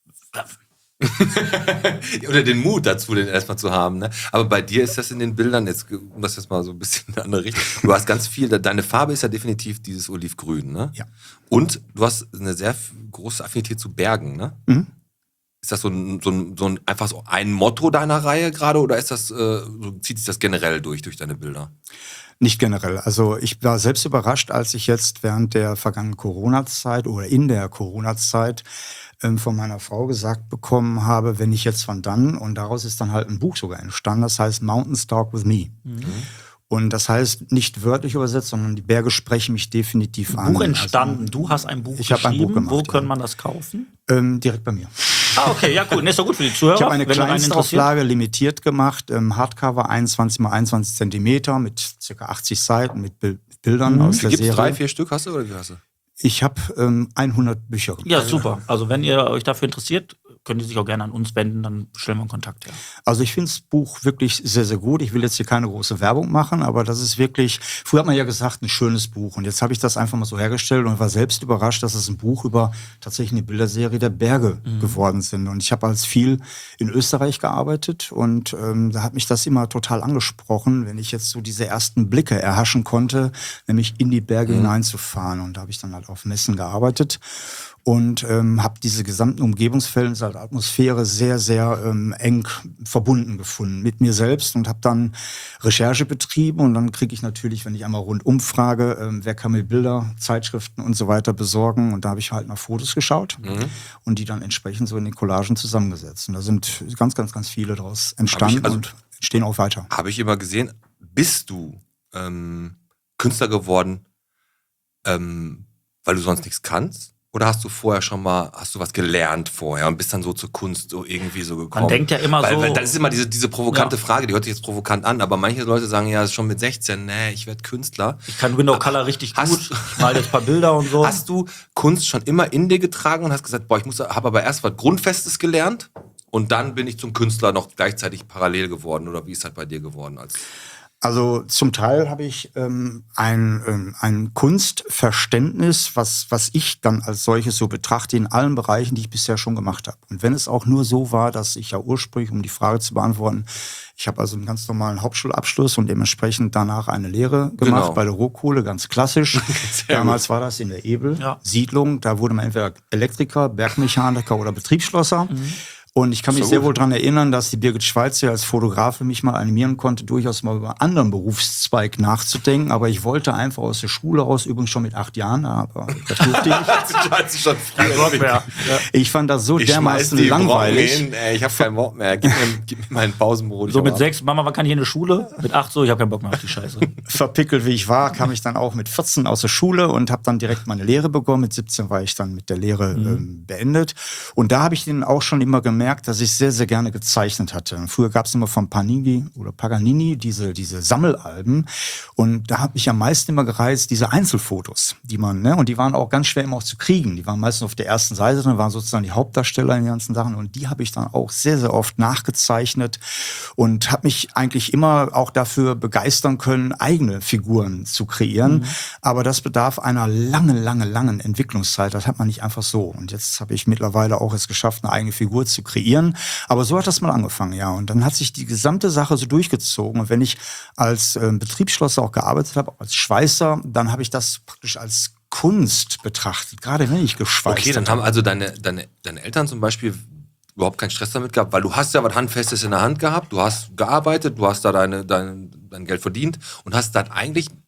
Oder den Mut dazu, den erstmal zu haben. Ne? Aber bei dir ist das in den Bildern, jetzt, um das jetzt mal so ein bisschen in eine andere Richtung, du hast ganz viel, deine Farbe ist ja definitiv dieses Olivgrün. Ne? Ja. Und du hast eine sehr große Affinität zu Bergen. Ne? Mhm. Ist das so ein, so ein, so ein einfach so ein Motto deiner Reihe gerade, oder ist das, äh, so, zieht sich das generell durch, durch deine Bilder? Nicht generell. Also ich war selbst überrascht, als ich jetzt während der vergangenen Corona-Zeit oder in der Corona-Zeit ähm, von meiner Frau gesagt bekommen habe, wenn ich jetzt wann dann, und daraus ist dann halt ein Buch sogar entstanden, das heißt Mountains Talk with Me. Mhm. Und das heißt nicht wörtlich übersetzt, sondern die Berge sprechen mich definitiv an. Buch entstanden, Also, du hast ein Buch ich hab ein geschrieben, Buch gemacht, wo ja. kann man das kaufen? ähm, direkt bei mir. Ah, okay, ja cool, nee, ist doch gut für die Zuhörer. Ich habe eine wenn daran interessiert. Kleinstauflage limitiert gemacht, ähm, Hardcover einundzwanzig mal einundzwanzig Zentimeter mit ca. achtzig Seiten, mit Bil- Bildern Mhm. aus Wie der gibt's Serie. drei, vier Stück hast du, oder wie hast du? Ich habe ähm, hundert Bücher gemacht. Ja, super. Also wenn ihr euch dafür interessiert, könnt ihr sich auch gerne an uns wenden, dann stellen wir einen Kontakt her. Also ich finde das Buch wirklich sehr, sehr gut. Ich will jetzt hier keine große Werbung machen, aber das ist wirklich, früher hat man ja gesagt, ein schönes Buch. Und jetzt habe ich das einfach mal so hergestellt und war selbst überrascht, dass es ein Buch über tatsächlich eine Bilderserie der Berge mhm. geworden sind. Und ich habe als viel in Österreich gearbeitet, und ähm, da hat mich das immer total angesprochen, wenn ich jetzt so diese ersten Blicke erhaschen konnte, nämlich in die Berge mhm. hineinzufahren. Und da habe ich dann halt auf Messen gearbeitet. Und ähm, habe diese gesamten Umgebungsfelder, also Atmosphäre sehr, sehr ähm, eng verbunden gefunden mit mir selbst, und habe dann Recherche betrieben. Und dann kriege ich natürlich, wenn ich einmal rundum frage, ähm, wer kann mir Bilder, Zeitschriften und so weiter besorgen. Und da habe ich halt nach Fotos geschaut mhm. und die dann entsprechend so in den Collagen zusammengesetzt. Und da sind ganz, ganz, ganz viele daraus entstanden, also, und entstehen auch weiter. Habe ich immer gesehen. Bist du ähm, Künstler geworden, ähm, weil du sonst nichts kannst? Oder hast du vorher schon mal, hast du was gelernt vorher und bist dann so zur Kunst so irgendwie so gekommen? Man denkt ja immer weil, so. Weil das ist immer diese, diese provokante Ja. Frage, die hört sich jetzt provokant an, aber manche Leute sagen ja schon mit sechzehn, nee, ich werde Künstler. Ich kann Window Color richtig Hast- gut. Ich mal jetzt ein paar Bilder und so. Hast du Kunst schon immer in dir getragen und hast gesagt, boah, ich muss, habe aber erst was Grundfestes gelernt und dann bin ich zum Künstler noch gleichzeitig parallel geworden, oder wie ist das bei dir geworden? Als Also zum Teil habe ich ähm, ein, ähm, ein Kunstverständnis, was, was ich dann als solches so betrachte in allen Bereichen, die ich bisher schon gemacht habe. Und wenn es auch nur so war, dass ich ja ursprünglich, um die Frage zu beantworten, ich habe also einen ganz normalen Hauptschulabschluss und dementsprechend danach eine Lehre gemacht Genau. bei der Rohkohle, ganz klassisch. Sehr Damals gut. war das in der Ja. Ebel-Siedlung. Da wurde man entweder Elektriker, Bergmechaniker oder Betriebsschlosser. Mhm. Und ich kann mich So sehr gut. wohl daran erinnern, dass die Birgit Schweitzer als Fotografe mich mal animieren konnte, durchaus mal über einen anderen Berufszweig nachzudenken. Aber ich wollte einfach aus der Schule raus, übrigens schon mit acht Jahren, aber das durfte ich. als ich schon Kein Bock mehr. Ja. Ich fand das so Ich schmeiß dermaßen die langweilig. Brocken hin, ey, ich habe keinen Bock mehr. Gib mir, gib mir mein Pausenbrot. So ich mit hab sechs, Mama, wann kann ich in die Schule? Mit acht so, ich habe keinen Bock mehr auf die Scheiße. Verpickelt wie ich war, kam ich dann auch mit vierzehn aus der Schule und habe dann direkt meine Lehre begonnen. Mit siebzehn war ich dann mit der Lehre Mhm. ähm, beendet. Und da habe ich dann auch schon immer gemerkt, dass ich sehr, sehr gerne gezeichnet hatte. Und früher gab es immer von Panini oder Paganini diese, diese Sammelalben. Und da habe ich am meisten immer gereizt, diese Einzelfotos, die man, ne, und die waren auch ganz schwer immer auch zu kriegen. Die waren meistens auf der ersten Seite drin, waren sozusagen die Hauptdarsteller in den ganzen Sachen. Und die habe ich dann auch sehr, sehr oft nachgezeichnet und habe mich eigentlich immer auch dafür begeistern können, eigene Figuren zu kreieren. Mhm. Aber das bedarf einer langen, langen, langen Entwicklungszeit. Das hat man nicht einfach so. Und jetzt habe ich mittlerweile auch es geschafft, eine eigene Figur zu kreieren. Aber so hat das mal angefangen, ja. Und dann hat sich die gesamte Sache so durchgezogen. Und wenn ich als äh, Betriebsschlosser auch gearbeitet habe, auch als Schweißer, dann habe ich das praktisch als Kunst betrachtet, gerade wenn ich geschweißt Okay, dann haben also deine, deine, deine Eltern zum Beispiel überhaupt keinen Stress damit gehabt, weil du hast ja was Handfestes in der Hand gehabt, du hast gearbeitet, du hast da deine, dein, dein Geld verdient und hast dann eigentlich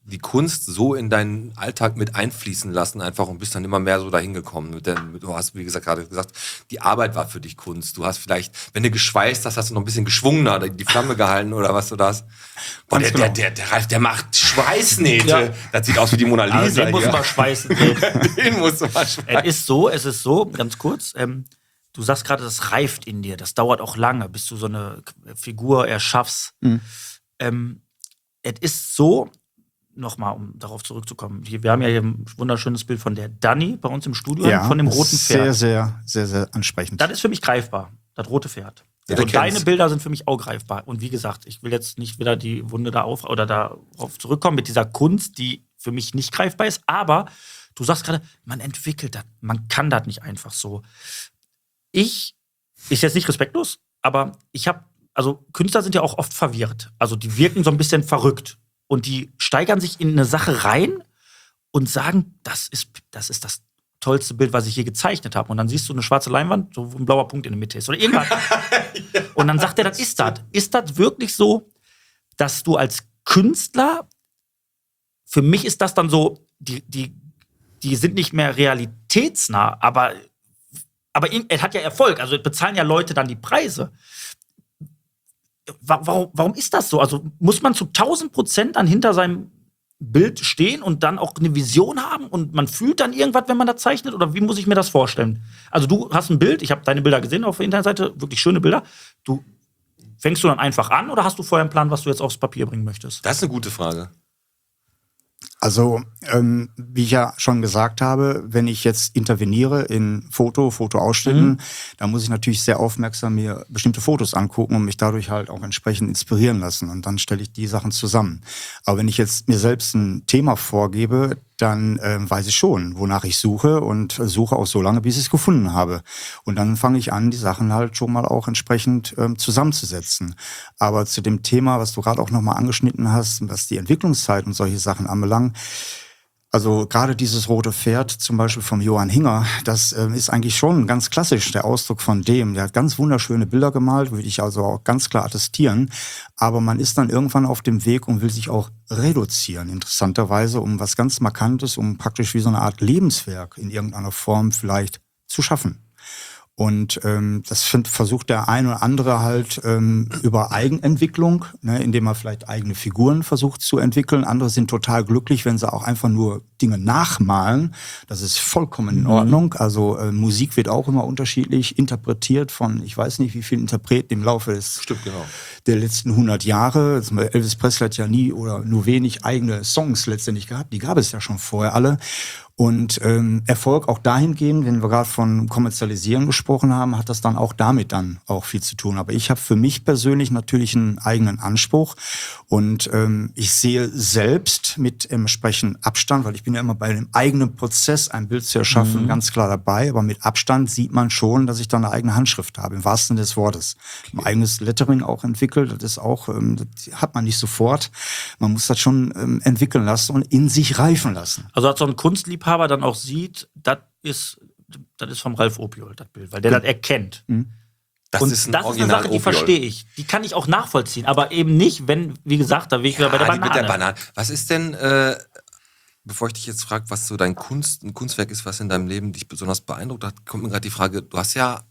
die Kunst so in deinen Alltag mit einfließen lassen einfach und bist dann immer mehr so dahin gekommen. Mit der, mit, du hast, wie gesagt, gerade gesagt, die Arbeit war für dich Kunst. Du hast vielleicht, wenn du geschweißt hast, hast du noch ein bisschen geschwungener die Flamme gehalten oder was du das. Boah, der, der, der, der Ralf, der macht Schweißnähte. Ja. Das sieht aus wie die Mona Lisa. Also den muss hier. man schweißen. Den musst du mal schweißen. Es ist so, es ist so, ganz kurz, ähm, du sagst gerade, das reift in dir, das dauert auch lange, bis du so eine Figur erschaffst. Mhm. Ähm, es ist so, nochmal, um darauf zurückzukommen, hier, wir haben ja hier ein wunderschönes Bild von der Dani bei uns im Studio, Ja, von dem roten sehr, Pferd. sehr, sehr, sehr ansprechend. Das ist für mich greifbar, das rote Pferd. Ja, So, du deine kennst. Bilder sind für mich auch greifbar. Und wie gesagt, ich will jetzt nicht wieder die Wunde da auf oder darauf zurückkommen mit dieser Kunst, die für mich nicht greifbar ist. Aber du sagst gerade, man entwickelt das, man kann das nicht einfach so. Ich, ist jetzt nicht respektlos, aber ich habe, also Künstler sind ja auch oft verwirrt. Also die wirken so ein bisschen verrückt. Und die steigern sich in eine Sache rein und sagen, das ist das, ist das tollste Bild, was ich je gezeichnet habe. Und dann siehst du eine schwarze Leinwand, so wo ein blauer Punkt in der Mitte ist. Oder irgendwas. Ja. Und dann sagt er, das ist das. Ist das wirklich so, dass du als Künstler, für mich ist das dann so, die, die, die sind nicht mehr realitätsnah, aber, aber er hat ja Erfolg. Also bezahlen ja Leute dann die Preise. Warum, warum ist das so? Also muss man zu tausend Prozent dann hinter seinem Bild stehen und dann auch eine Vision haben und man fühlt dann irgendwas, wenn man das zeichnet? Oder wie muss ich mir das vorstellen? Also du hast ein Bild, ich habe deine Bilder gesehen auf der Internetseite, wirklich schöne Bilder. Du fängst du dann einfach an oder hast du vorher einen Plan, was du jetzt aufs Papier bringen möchtest? Das ist eine gute Frage. Also, ähm, wie ich ja schon gesagt habe, wenn ich jetzt interveniere in Foto, Fotoausschnitten, Mhm. dann muss ich natürlich sehr aufmerksam mir bestimmte Fotos angucken und mich dadurch halt auch entsprechend inspirieren lassen. Und dann stelle ich die Sachen zusammen. Aber wenn ich jetzt mir selbst ein Thema vorgebe, dann ähm, weiß ich schon, wonach ich suche und suche auch so lange, bis ich es gefunden habe. Und dann fange ich an, die Sachen halt schon mal auch entsprechend ähm, zusammenzusetzen. Aber zu dem Thema, was du gerade auch nochmal angeschnitten hast, was die Entwicklungszeit und solche Sachen anbelangt, also gerade dieses rote Pferd zum Beispiel vom Johann Hinger, das ähm, ist eigentlich schon ganz klassisch der Ausdruck von dem. Der hat ganz wunderschöne Bilder gemalt, würde ich also auch ganz klar attestieren. Aber man ist dann irgendwann auf dem Weg und will sich auch reduzieren, interessanterweise, um was ganz Markantes, um praktisch wie so eine Art Lebenswerk in irgendeiner Form vielleicht zu schaffen. Und ähm, das find, versucht der eine oder andere halt ähm, über Eigenentwicklung, ne, indem er vielleicht eigene Figuren versucht zu entwickeln. Andere sind total glücklich, wenn sie auch einfach nur Dinge nachmalen. Das ist vollkommen in Ordnung. Also äh, Musik wird auch immer unterschiedlich interpretiert von, ich weiß nicht, wie vielen Interpreten im Laufe des Stimmt, genau. der letzten hundert Jahre. Zum Beispiel Elvis Presley hat ja nie oder nur wenig eigene Songs letztendlich gehabt. Die gab es ja schon vorher alle. Und ähm, Erfolg auch dahingehend, wenn wir gerade von Kommerzialisieren gesprochen haben, hat das dann auch damit dann auch viel zu tun. Aber ich habe für mich persönlich natürlich einen eigenen Anspruch und ähm, ich sehe selbst mit entsprechend Abstand, weil ich bin ja immer bei dem eigenen Prozess, ein Bild zu erschaffen, mhm. ganz klar dabei. Aber mit Abstand sieht man schon, dass ich da eine eigene Handschrift habe, im wahrsten Sinne des Wortes. Okay. Ein eigenes Lettering auch entwickelt, das ist auch, ähm, das hat man nicht sofort. Man muss das schon ähm, entwickeln lassen und in sich reifen lassen. Also hat so ein Kunstliebhaber dann auch sieht, das ist, das ist vom Ralf Opiol, das Bild, weil der das erkennt. Das und ist ein das ist eine Original Sache, die Opiol. verstehe ich. Die kann ich auch nachvollziehen, aber eben nicht, wenn, wie gesagt, da wäre ich wieder bei der die Banane. mit der Banane. Was ist denn, äh, bevor ich dich jetzt frage, was so dein Kunst, ein Kunstwerk ist, was in deinem Leben dich besonders beeindruckt hat, kommt mir gerade die Frage, du hast ja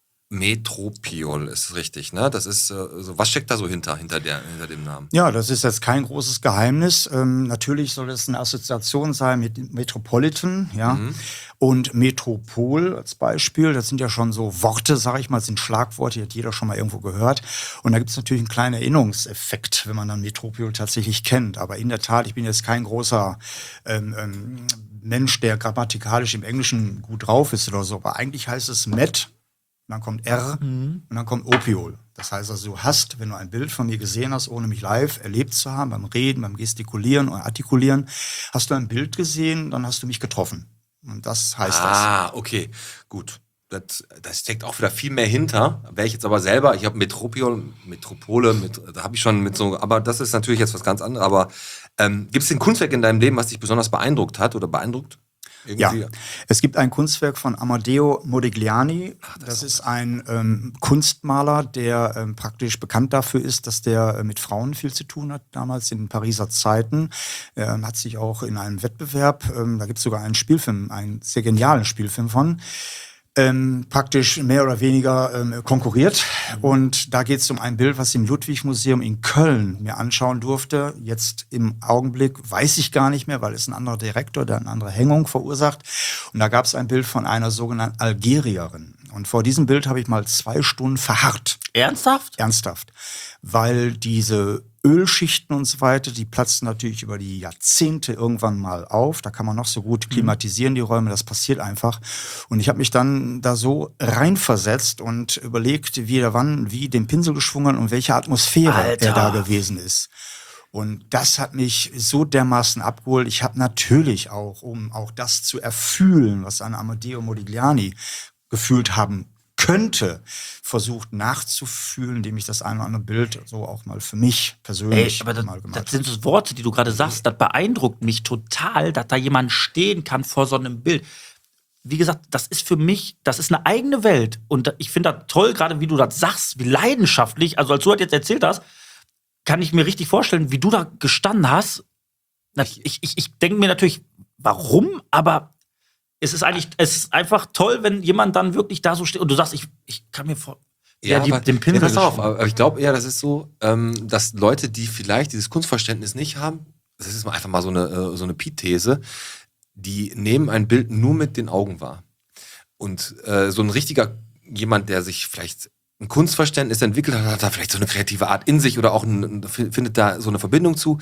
Metropiol, ist richtig, ne? Das ist äh, so, was steckt da so hinter, hinter, der, hinter dem Namen? Ja, das ist jetzt kein großes Geheimnis. Ähm, natürlich soll es eine Assoziation sein mit Metropolitan, ja. Mhm. Und Metropol als Beispiel, das sind ja schon so Worte, sage ich mal, das sind Schlagworte, die hat jeder schon mal irgendwo gehört. Und da gibt es natürlich einen kleinen Erinnerungseffekt, wenn man dann Metropol tatsächlich kennt. Aber in der Tat, ich bin jetzt kein großer ähm, ähm, Mensch, der grammatikalisch im Englischen gut drauf ist oder so. Aber eigentlich heißt es Met, dann kommt R mhm. und dann kommt Opiol. Das heißt also, du hast, wenn du ein Bild von mir gesehen hast, ohne mich live erlebt zu haben, beim Reden, beim Gestikulieren und Artikulieren, hast du ein Bild gesehen, dann hast du mich getroffen. Und das heißt ah, das. Ah, okay, gut. Das, das steckt auch wieder viel mehr hinter. Wäre ich jetzt aber selber, ich habe Metropiol, Metropole, mit, da habe ich schon mit so, aber das ist natürlich jetzt was ganz anderes. Aber ähm, gibt es ein Kunstwerk in deinem Leben, was dich besonders beeindruckt hat oder beeindruckt? Ja, Irgendwie. es gibt ein Kunstwerk von Amadeo Modigliani. das das ist ist ein ähm, Kunstmaler, der ähm, praktisch bekannt dafür ist, dass der äh, mit Frauen viel zu tun hat, damals in den Pariser Zeiten. Er ähm, hat sich auch in einem Wettbewerb, ähm, da gibt es sogar einen Spielfilm, einen sehr genialen Spielfilm von, Ähm, praktisch mehr oder weniger ähm, konkurriert. Und da geht es um ein Bild, was ich im Ludwig-Museum in Köln mir anschauen durfte. Jetzt im Augenblick weiß ich gar nicht mehr, weil es ein anderer Direktor, der eine andere Hängung verursacht. Und da gab es ein Bild von einer sogenannten Algerierin. Und vor diesem Bild habe ich mal zwei Stunden verharrt. Ernsthaft? Ernsthaft. Weil diese Ölschichten und so weiter, die platzen natürlich über die Jahrzehnte irgendwann mal auf. Da kann man noch so gut klimatisieren, die Räume, das passiert einfach. Und ich habe mich dann da so reinversetzt und überlegt, wie er wann, wie den Pinsel geschwungen und welche Atmosphäre Alter. er da gewesen ist. Und das hat mich so dermaßen abgeholt. Ich habe natürlich auch, um auch das zu erfühlen, was ein Amadeo Modigliani gefühlt haben könnte, versucht nachzufühlen, indem ich das ein oder andere Bild so auch mal für mich Ey, persönlich aber das, mal gemacht das sind so Worte, die du gerade sagst, das beeindruckt mich total, dass da jemand stehen kann vor so einem Bild. Wie gesagt, das ist für mich, das ist eine eigene Welt. Und ich finde das toll, gerade wie du das sagst, wie leidenschaftlich, also als du das jetzt erzählt hast, kann ich mir richtig vorstellen, wie du da gestanden hast. Na, Ich, ich, ich denke mir natürlich, warum, aber es ist eigentlich, es ist einfach toll, wenn jemand dann wirklich da so steht und du sagst, ich, ich kann mir vor. Ja, die, aber, den Pinsel ja, pass auf, geschwungen. aber ich glaube eher, das ist so, ähm, dass Leute, die vielleicht dieses Kunstverständnis nicht haben, das ist mal einfach mal so eine, äh, so eine Piet-These, die nehmen ein Bild nur mit den Augen wahr. Und äh, so ein richtiger, jemand, der sich vielleicht ein Kunstverständnis entwickelt hat, hat da vielleicht so eine kreative Art in sich oder auch ein, findet da so eine Verbindung zu,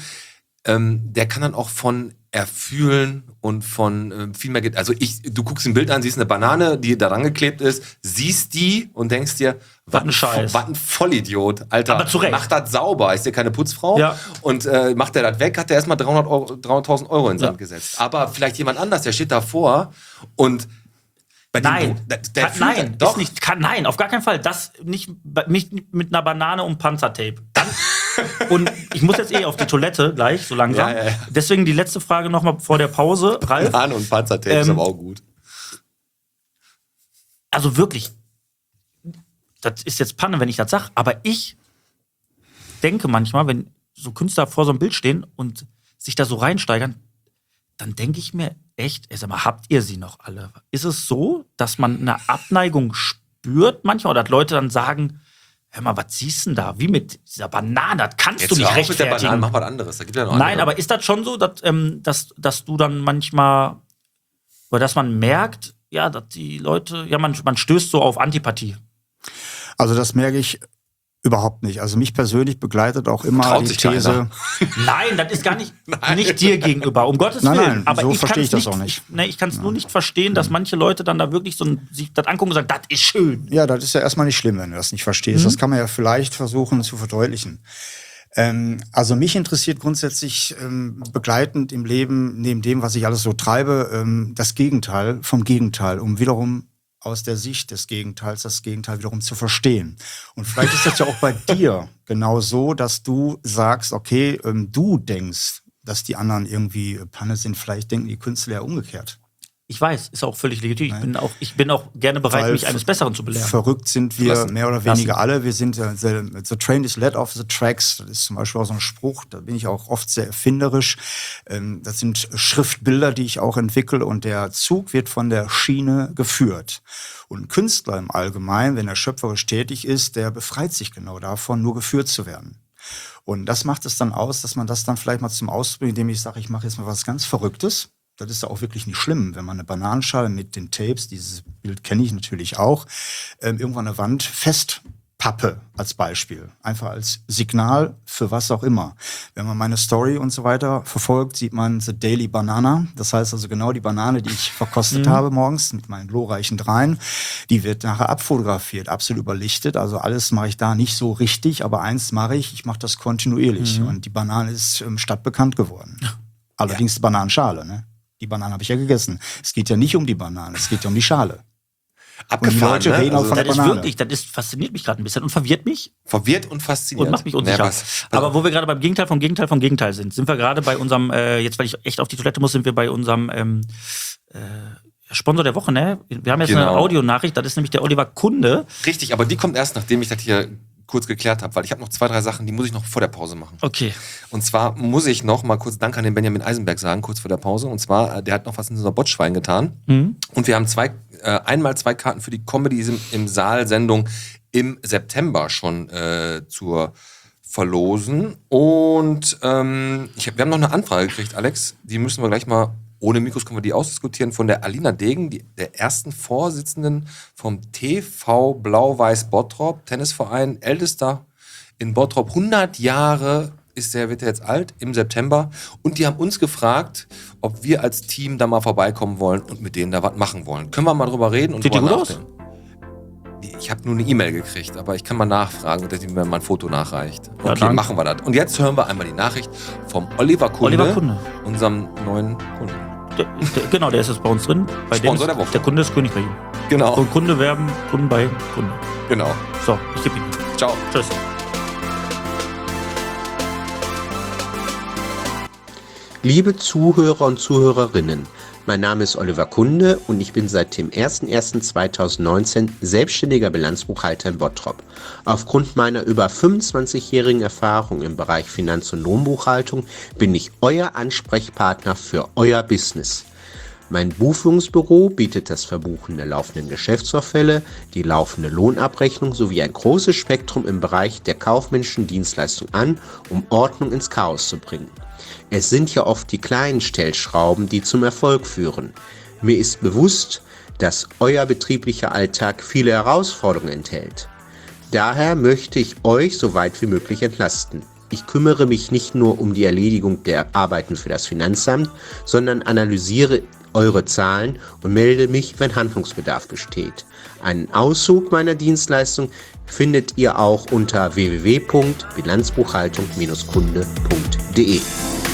ähm, der kann dann auch von erfühlen und von ähm, viel mehr, also ich, du guckst ein Bild an, siehst eine Banane, die da rangeklebt ist, siehst die und denkst dir, Was ein Scheiß. Was ein Vollidiot, Alter. Aber zu Recht. Mach das sauber, ist ja keine Putzfrau. Ja. Und äh, macht der das weg, hat der erstmal dreihunderttausend Euro in Sand Ja. gesetzt. Aber vielleicht jemand anders, der steht davor und bei dem Nein, du- der, der kann, fühlt nein, das- doch. Ist nicht, kann, nein, auf gar keinen Fall. Das nicht, nicht mit einer Banane und Panzertape. Dann, und ich muss jetzt eh auf die Toilette gleich, so langsam. Ja, ja, ja. Deswegen die letzte Frage noch mal vor der Pause, Ralf. Banane und Panzertape ist Ähm, aber auch gut. Also wirklich, das ist jetzt Panne, wenn ich das sage, aber ich denke manchmal, wenn so Künstler vor so einem Bild stehen und sich da so reinsteigern, dann denke ich mir echt, ey, sag mal, habt ihr sie noch alle? Ist es so, dass man eine Abneigung spürt manchmal oder dass Leute dann sagen, hör mal, was siehst du denn da? Wie mit dieser Banane, das kannst Jetzt du nicht hör auf mit der rechtfertigen. Banane, mach was anderes. Da gibt ja noch Nein, andere. aber ist das schon so, dass, ähm, dass, dass du dann manchmal, oder dass man merkt, ja, dass die Leute, ja, man, man stößt so auf Antipathie. Also das merke ich überhaupt nicht. Also mich persönlich begleitet auch immer Traut die sich These. Nein, das ist gar nicht, nicht dir gegenüber, um Gottes Nein, Willen. nein, aber so ich verstehe kann's ich das nicht, auch nicht. Ich, ne, ich kann es nur nicht verstehen, dass manche Leute dann da wirklich so ein, sich das angucken und sagen, das ist schön. Ja, das ist ja erstmal nicht schlimm, wenn du das nicht verstehst. Das kann man ja vielleicht versuchen zu verdeutlichen. Ähm, also mich interessiert grundsätzlich ähm, begleitend im Leben, neben dem, was ich alles so treibe, ähm, das Gegenteil vom Gegenteil, um wiederum aus der Sicht des Gegenteils das Gegenteil wiederum zu verstehen. Und vielleicht ist das ja auch bei dir genau so, dass du sagst, okay, ähm, du denkst, dass die anderen irgendwie äh, Panne sind. Vielleicht denken die Künstler ja umgekehrt. Ich weiß, ist auch völlig legitim. Ich bin auch, ich bin auch gerne bereit, Weil mich eines Besseren zu belehren. Verrückt sind wir Lassen. mehr oder Lassen. weniger alle. Wir sind äh, the, the train is led off the tracks. Das ist zum Beispiel auch so ein Spruch. Da bin ich auch oft sehr erfinderisch. Ähm, das sind Schriftbilder, die ich auch entwickle. Und der Zug wird von der Schiene geführt. Und ein Künstler im Allgemeinen, wenn er schöpferisch tätig ist, der befreit sich genau davon, nur geführt zu werden. Und das macht es dann aus, dass man das dann vielleicht mal zum Ausdruck bringt, indem ich sage, ich mache jetzt mal was ganz Verrücktes. Das ist ja auch wirklich nicht schlimm, wenn man eine Bananenschale mit den Tapes, dieses Bild kenne ich natürlich auch, ähm, irgendwann an der Wand festpappe als Beispiel. Einfach als Signal für was auch immer. Wenn man meine Story und so weiter verfolgt, sieht man The Daily Banana. Das heißt also genau die Banane, die ich verkostet Mhm. habe morgens mit meinen glorreichen Dreien, die wird nachher abfotografiert, absolut überlichtet. Also alles mache ich da nicht so richtig, aber eins mache ich, ich mache das kontinuierlich. Mhm. Und die Banane ist ähm, stadtbekannt geworden. Allerdings die Bananenschale, ne? Die Banane habe ich ja gegessen. Es geht ja nicht um die Banane, es geht ja um die Schale. Abgefahren, Leute ne? reden auch Also, von Das der ist Banane. wirklich, das ist, fasziniert mich gerade ein bisschen und verwirrt mich verwirrt und fasziniert. und macht mich Ja, unsicher. was- Aber wo wir gerade beim Gegenteil vom Gegenteil vom Gegenteil sind, sind wir gerade bei unserem, äh, jetzt weil ich echt auf die Toilette muss, sind wir bei unserem ähm, äh, Sponsor der Woche, ne? Wir haben jetzt Genau. eine Audionachricht, das ist nämlich der Oliver Kunde. Richtig, aber die kommt erst, nachdem ich das hier kurz geklärt habe, weil ich habe noch zwei, drei Sachen, die muss ich noch vor der Pause machen. Okay. Und zwar muss ich noch mal kurz Dank an den Benjamin Eisenberg sagen, kurz vor der Pause. Und zwar, äh, der hat noch was in unser Botschwein getan. Mhm. Und wir haben zwei, äh, einmal zwei Karten für die Comedy im, im Saal-Sendung im September schon äh, zur verlosen. Und ähm, ich hab, wir haben noch eine Anfrage gekriegt, Alex. Die müssen wir gleich mal, ohne Mikros können wir die ausdiskutieren, von der Alina Degen, die, der ersten Vorsitzenden vom T V Blau-Weiß Bottrop, Tennisverein, ältester in Bottrop, hundert Jahre ist der, wird er jetzt alt, im September. Und die haben uns gefragt, ob wir als Team da mal vorbeikommen wollen und mit denen da was machen wollen. Können wir mal drüber reden und Sieht die drüber gut aus? nachdenken? Ich habe nur eine E-Mail gekriegt, aber ich kann mal nachfragen, dass die mir mal ein Foto nachreicht. Ja, Okay, danke. machen wir das. Und jetzt hören wir einmal die Nachricht vom Oliver Kunde, Oliver Kunde. unserem neuen Kunden. Der, der, genau, der ist jetzt bei uns drin. Bei dem Sponsor ist, der Woche. der Kunde ist König bei ihm. Genau, Und Kunde werben, Kunden bei Kunden. genau. So, ich gebe ihm. Ciao. Tschüss. Liebe Zuhörer und Zuhörerinnen, mein Name ist Oliver Kunde und ich bin seit dem ersten ersten zweitausendneunzehn selbstständiger Bilanzbuchhalter in Bottrop. Aufgrund meiner über fünfundzwanzigjährigen Erfahrung im Bereich Finanz- und Lohnbuchhaltung bin ich euer Ansprechpartner für euer Business. Mein Buchführungsbüro bietet das Verbuchen der laufenden Geschäftsvorfälle, die laufende Lohnabrechnung sowie ein großes Spektrum im Bereich der kaufmännischen Dienstleistung an, um Ordnung ins Chaos zu bringen. Es sind ja oft die kleinen Stellschrauben, die zum Erfolg führen. Mir ist bewusst, dass euer betrieblicher Alltag viele Herausforderungen enthält. Daher möchte ich euch so weit wie möglich entlasten. Ich kümmere mich nicht nur um die Erledigung der Arbeiten für das Finanzamt, sondern analysiere eure Zahlen und melde mich, wenn Handlungsbedarf besteht. Einen Auszug meiner Dienstleistung findet ihr auch unter w w w punkt bilanzbuchhaltung Bindestrich kunde punkt d e.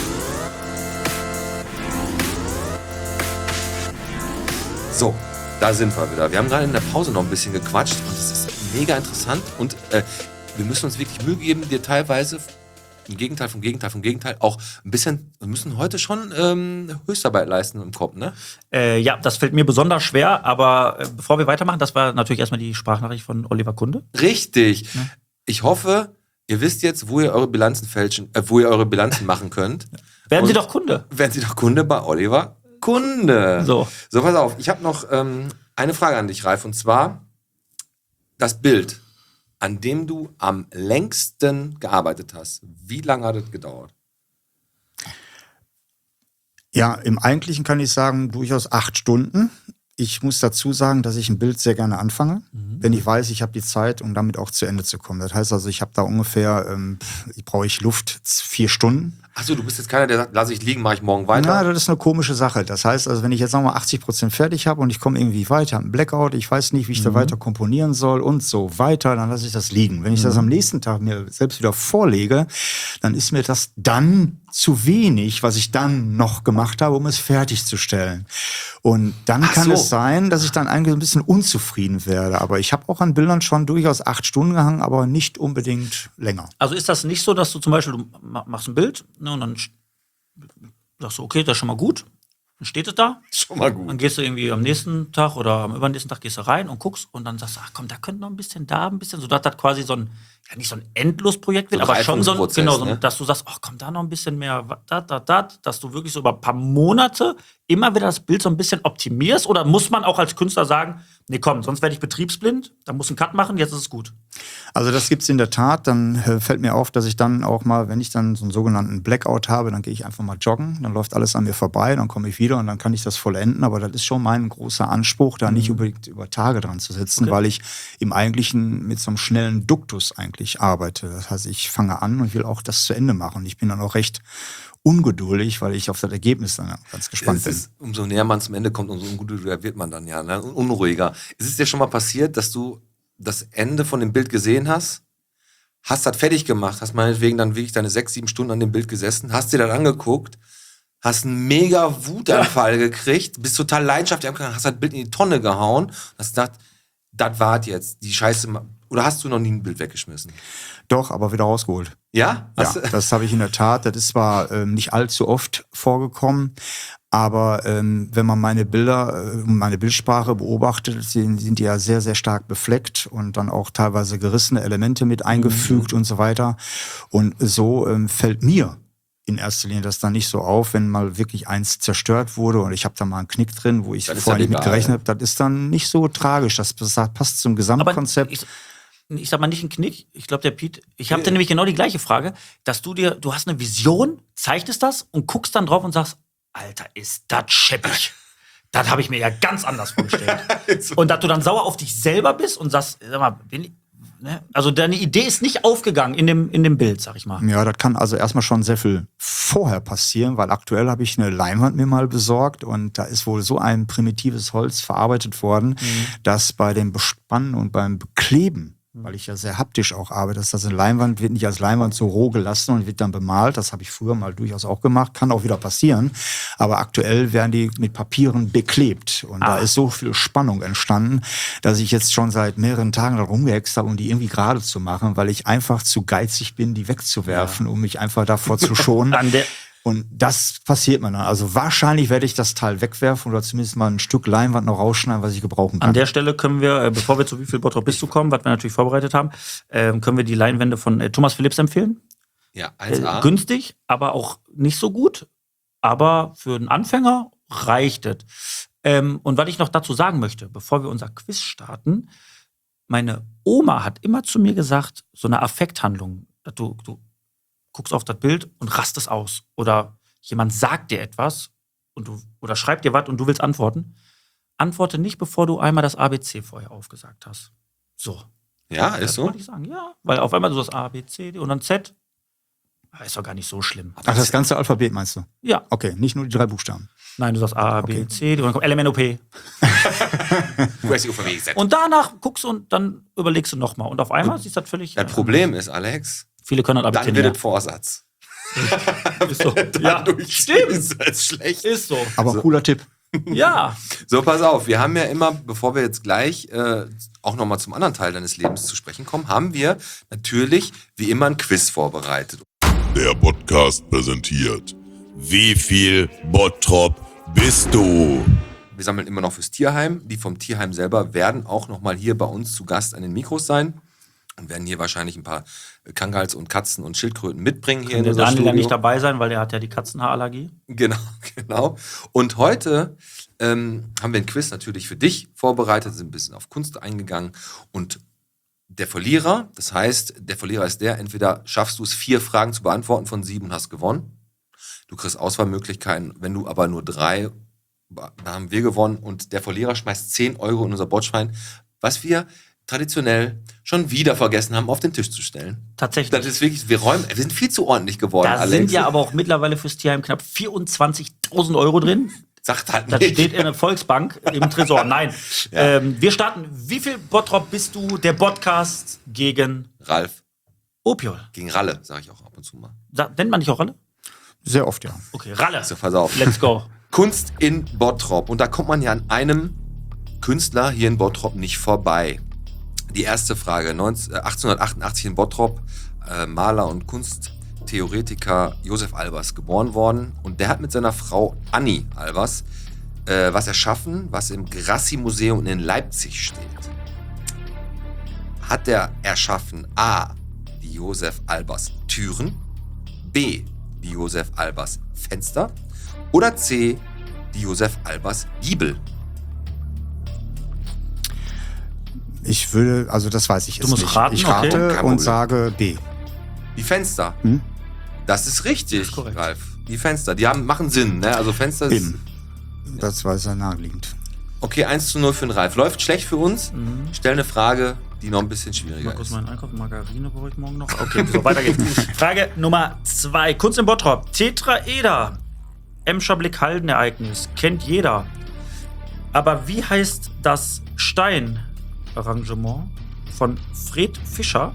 So, da sind wir wieder. Wir haben gerade in der Pause noch ein bisschen gequatscht und es ist mega interessant und äh, wir müssen uns wirklich Mühe geben, dir teilweise im Gegenteil vom Gegenteil vom Gegenteil auch ein bisschen, wir müssen heute schon ähm, Höchstarbeit leisten im Kopf, ne? Äh, ja, das fällt mir besonders schwer, aber äh, bevor wir weitermachen, das war natürlich erstmal die Sprachnachricht von Oliver Kunde. Richtig. Ja. Ich hoffe, ihr wisst jetzt, wo ihr eure Bilanzen fälschen, äh, wo ihr eure Bilanzen machen könnt. Werden Sie Und doch Kunde. Werden Sie doch Kunde bei Oliver Kunde. So. So, pass auf. Ich habe noch ähm, eine Frage an dich, Ralf. Und zwar das Bild, an dem du am längsten gearbeitet hast. Wie lange hat es gedauert? Ja, im Eigentlichen kann ich sagen, durchaus acht Stunden. Ich muss dazu sagen, dass ich ein Bild sehr gerne anfange, mhm. wenn ich weiß, ich habe die Zeit, um damit auch zu Ende zu kommen. Das heißt also, ich habe da ungefähr, ähm, brauche ich Luft, vier Stunden. Achso, du bist jetzt keiner, der sagt, lass ich liegen, mache ich morgen weiter. Ja, das ist eine komische Sache. Das heißt also, wenn ich jetzt nochmal achtzig Prozent fertig habe und ich komme irgendwie weiter, habe einen Blackout, ich weiß nicht, wie ich mhm. da weiter komponieren soll und so weiter, dann lasse ich das liegen. Wenn ich mhm. das am nächsten Tag mir selbst wieder vorlege, dann ist mir das dann zu wenig, was ich dann noch gemacht habe, um es fertigzustellen. Und dann Ach kann so. es sein, dass ich dann eigentlich ein bisschen unzufrieden werde. Aber ich habe auch an Bildern schon durchaus acht Stunden gehangen, aber nicht unbedingt länger. Also ist das nicht so, dass du zum Beispiel, du machst ein Bild, ne, und dann sagst du, okay, das ist schon mal gut. Dann steht es da. Schon mal gut. Dann gehst du irgendwie am nächsten Tag oder am übernächsten Tag gehst du rein und guckst und dann sagst du, ach komm, da könnte noch ein bisschen, da ein bisschen. So, dass das quasi so ein, ja nicht so ein Endlosprojekt wird, so aber schon so ein, genau, so, ne? dass du sagst, ach komm, da noch ein bisschen mehr, da, da, da, dass du wirklich so über ein paar Monate immer wieder das Bild so ein bisschen optimierst? Oder muss man auch als Künstler sagen, nee komm, sonst werde ich betriebsblind, dann muss ich einen Cut machen, jetzt ist es gut? Also das gibt's in der Tat. Dann äh, fällt mir auf, dass ich dann auch mal, wenn ich dann so einen sogenannten Blackout habe, dann gehe ich einfach mal joggen, dann läuft alles an mir vorbei, dann komme ich wieder und dann kann ich das vollenden. Aber das ist schon mein großer Anspruch, da nicht unbedingt über Tage dran zu sitzen, okay. weil ich im Eigentlichen mit so einem schnellen Duktus eigentlich arbeite. Das heißt, ich fange an und will auch das zu Ende machen. Ich bin dann auch recht ungeduldig, weil ich auf das Ergebnis dann ganz gespannt es bin. Ist, umso näher man zum Ende kommt, umso ungeduldiger wird man dann ja, ne? Unruhiger. Ist es dir schon mal passiert, dass du das Ende von dem Bild gesehen hast, hast das fertig gemacht, hast meinetwegen dann wirklich deine sechs, sieben Stunden an dem Bild gesessen, hast dir das angeguckt, hast einen mega Wutanfall ja. gekriegt, bist total leidenschaftlich, hast das Bild in die Tonne gehauen, hast gedacht, das war's jetzt, die Scheiße. Oder hast du noch nie ein Bild weggeschmissen? Doch, aber wieder rausgeholt. Ja? Ja, das habe ich in der Tat. Das ist zwar ähm, nicht allzu oft vorgekommen, Aber ähm, wenn man meine Bilder, äh, meine Bildsprache beobachtet, sind, sind die ja sehr, sehr stark befleckt und dann auch teilweise gerissene Elemente mit eingefügt mhm. und so weiter. Und so ähm, fällt mir in erster Linie das dann nicht so auf, wenn mal wirklich eins zerstört wurde und ich habe da mal einen Knick drin, wo ich vorher nicht mit gerechnet habe. Das ist dann nicht so tragisch. Das passt zum Gesamtkonzept. Ich, ich sag mal nicht ein Knick. Ich glaube, der Piet, ich habe dir nämlich genau die gleiche Frage, dass du dir, du hast eine Vision, zeichnest das und guckst dann drauf und sagst, Alter, ist das scheppig. Das habe ich mir ja ganz anders vorgestellt. Und dass du dann sauer auf dich selber bist und sagst, sag mal, bin ich, ne? Also deine Idee ist nicht aufgegangen in dem, in dem Bild, sag ich mal. Ja, das kann also erstmal schon sehr viel vorher passieren, weil aktuell habe ich eine Leinwand mir mal besorgt und da ist wohl so ein primitives Holz verarbeitet worden, mhm. dass bei dem Bespannen und beim Bekleben, weil ich ja sehr haptisch auch arbeite, dass das eine Leinwand wird nicht als Leinwand so roh gelassen und wird dann bemalt. Das habe ich früher mal durchaus auch gemacht, kann auch wieder passieren. Aber aktuell werden die mit Papieren beklebt und ah. da ist so viel Spannung entstanden, dass ich jetzt schon seit mehreren Tagen da rumgehext habe, um die irgendwie gerade zu machen, weil ich einfach zu geizig bin, die wegzuwerfen, ja. um mich einfach davor zu schonen. An der Und das passiert mir dann. Also wahrscheinlich werde ich das Teil wegwerfen oder zumindest mal ein Stück Leinwand noch rausschneiden, was ich gebrauchen kann. An der Stelle können wir, bevor wir zu Wie viel Bottrop bist du kommen, was wir natürlich vorbereitet haben, äh, können wir die Leinwände von äh, Thomas Philipps empfehlen. Ja, eins A. Äh, günstig, aber auch nicht so gut. Aber für einen Anfänger reicht es. Ähm, und was ich noch dazu sagen möchte, bevor wir unser Quiz starten, meine Oma hat immer zu mir gesagt, so eine Affekthandlung, dass du, du guckst auf das Bild und rastest aus. Oder jemand sagt dir etwas und du, oder schreibt dir was und du willst antworten. Antworte nicht, bevor du einmal das A B C vorher aufgesagt hast. So. Ja, das ist so? Wollte ich sagen, ja. Weil auf einmal du das A, B, C, D und dann Z. Ist doch gar nicht so schlimm. Ach, das ganze Alphabet meinst du? Ja. Okay, nicht nur die drei Buchstaben. Nein, du sagst A, B, Okay. C, D und dann kommt L, M, N, O, P. Du hast die Alphabet gesagt. Und danach guckst du und dann überlegst du nochmal. Und auf einmal siehst du das völlig. Das Problem ist, Alex, Viele können das dann aber wird es Vorsatz. Ist so. Ja, Dadurch stimmt. ist das schlecht. Ist so. Aber So. cooler Tipp. Ja. So, pass auf, wir haben ja immer, bevor wir jetzt gleich äh, auch nochmal zum anderen Teil deines Lebens zu sprechen kommen, haben wir natürlich wie immer ein Quiz vorbereitet. Der Podcast präsentiert. Wie viel Bottrop bist du? Wir sammeln immer noch fürs Tierheim. Die vom Tierheim selber werden auch nochmal hier bei uns zu Gast an den Mikros sein und werden hier wahrscheinlich ein paar Kangals und Katzen und Schildkröten mitbringen hier in Der unser Daniel Studio. ja nicht dabei sein, weil der hat ja die Katzenhaarallergie. Genau, genau. Und heute ähm, haben wir ein Quiz natürlich für dich vorbereitet, sind ein bisschen auf Kunst eingegangen und der Verlierer, das heißt, der Verlierer ist der, entweder schaffst du es, vier Fragen zu beantworten von sieben und hast gewonnen. Du kriegst Auswahlmöglichkeiten, wenn du aber nur drei, da haben wir gewonnen und der Verlierer schmeißt zehn Euro in unser Botschwein, was wir traditionell schon wieder vergessen haben, auf den Tisch zu stellen. Tatsächlich. Das ist wirklich, wir räumen, wir sind viel zu ordentlich geworden, Da Alex. sind ja aber auch mittlerweile fürs Tierheim knapp vierundzwanzigtausend Euro drin. Sagt halt Das nicht. steht in der Volksbank im Tresor. Nein. Ähm, wir starten. Wie viel Bottrop bist du? Der Podcast gegen Ralf, Opiol. gegen Ralle, sage ich auch ab und zu mal. Sa- Nennt man dich auch Ralle? Sehr oft, ja. Okay, Ralle. So, pass auf. Let's go. Kunst in Bottrop. Und da kommt man ja an einem Künstler hier in Bottrop nicht vorbei. Die erste Frage. achtzehnhundertachtundachtzig in Bottrop, äh, Maler und Kunsttheoretiker Josef Albers geboren worden. Und der hat mit seiner Frau Annie Albers äh, was erschaffen, was im Grassi-Museum in Leipzig steht. Hat er erschaffen A. die Josef Albers Türen, B. die Josef Albers Fenster oder C. die Josef Albers Giebel? Ich würde, also das weiß ich jetzt Du musst nicht. raten, ich okay. rate Kein und Problem. sage B. Die Fenster. Hm? Das ist richtig, Das ist korrekt. Ralf. Die Fenster, die haben, machen Sinn, ne? Also Fenster ist. Eben. Das war sehr naheliegend. Okay, eins zu null für den Ralf. Läuft schlecht für uns. Mhm. Stell eine Frage, die noch ein bisschen schwieriger Mal kurz ist. meinen Einkauf. Margarine brauche ich morgen noch. Okay, so, weiter geht's. Frage Nummer zwei. Kunst in Bottrop. Tetraeder. Emscher Blick-Halden-Ereignis. Kennt jeder. Aber wie heißt das Steinarrangement von Fred Fischer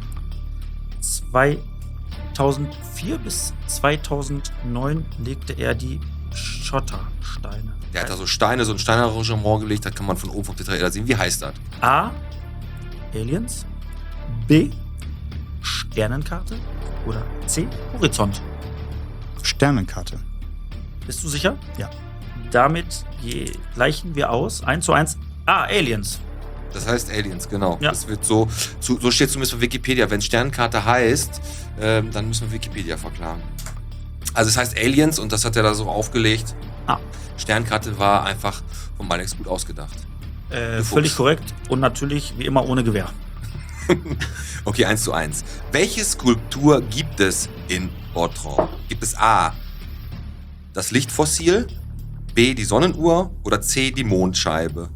zweitausendvier bis zweitausendneun legte er die Schottersteine? Der hat da so Steine, so ein Steinarrangement gelegt, da kann man von oben vom Tetraeder sehen. Wie heißt das? A. Aliens. B. Sternenkarte. Oder C. Horizont. Sternenkarte. Bist du sicher? Ja. Damit je, gleichen wir aus. eins zu eins. Ah, Aliens. Das heißt Aliens, genau. Ja. Das wird so, zu, so steht zumindest bei Wikipedia. Wenn Sternkarte heißt, ähm, dann müssen wir Wikipedia verklagen. Also es heißt Aliens und das hat er da so aufgelegt. Ah. Sternkarte war einfach vom Alex gut ausgedacht. Äh, Du völlig Fuchs. korrekt und natürlich wie immer ohne Gewehr. Okay, eins zu eins. Welche Skulptur gibt es in Bottrop? Gibt es A, das Lichtfossil, B, die Sonnenuhr oder C, die Mondscheibe?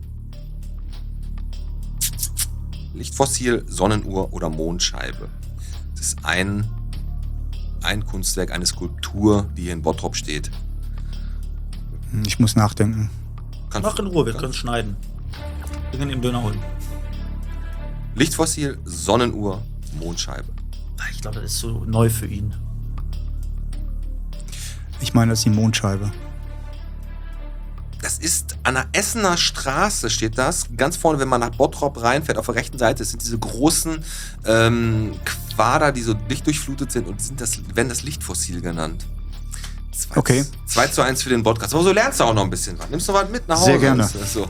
Lichtfossil, Sonnenuhr oder Mondscheibe? Das ist ein, ein Kunstwerk, eine Skulptur, die hier in Bottrop steht. Ich muss nachdenken. Kannst Mach in Ruhe, wir können es schneiden. Wir können den Döner holen. Lichtfossil, Sonnenuhr, Mondscheibe. Ich glaube, das ist so neu für ihn. Ich meine, das ist die Mondscheibe. Das ist an der Essener Straße, steht das. Ganz vorne, wenn man nach Bottrop reinfährt, auf der rechten Seite, sind diese großen ähm, Quader, die so lichtdurchflutet sind und sind das, werden das Lichtfossil genannt. zwei Okay. zwei zu eins für den Podcast. Aber so lernst du auch noch ein bisschen was. Nimmst du was mit nach Hause? Sehr gerne. Das ist, so.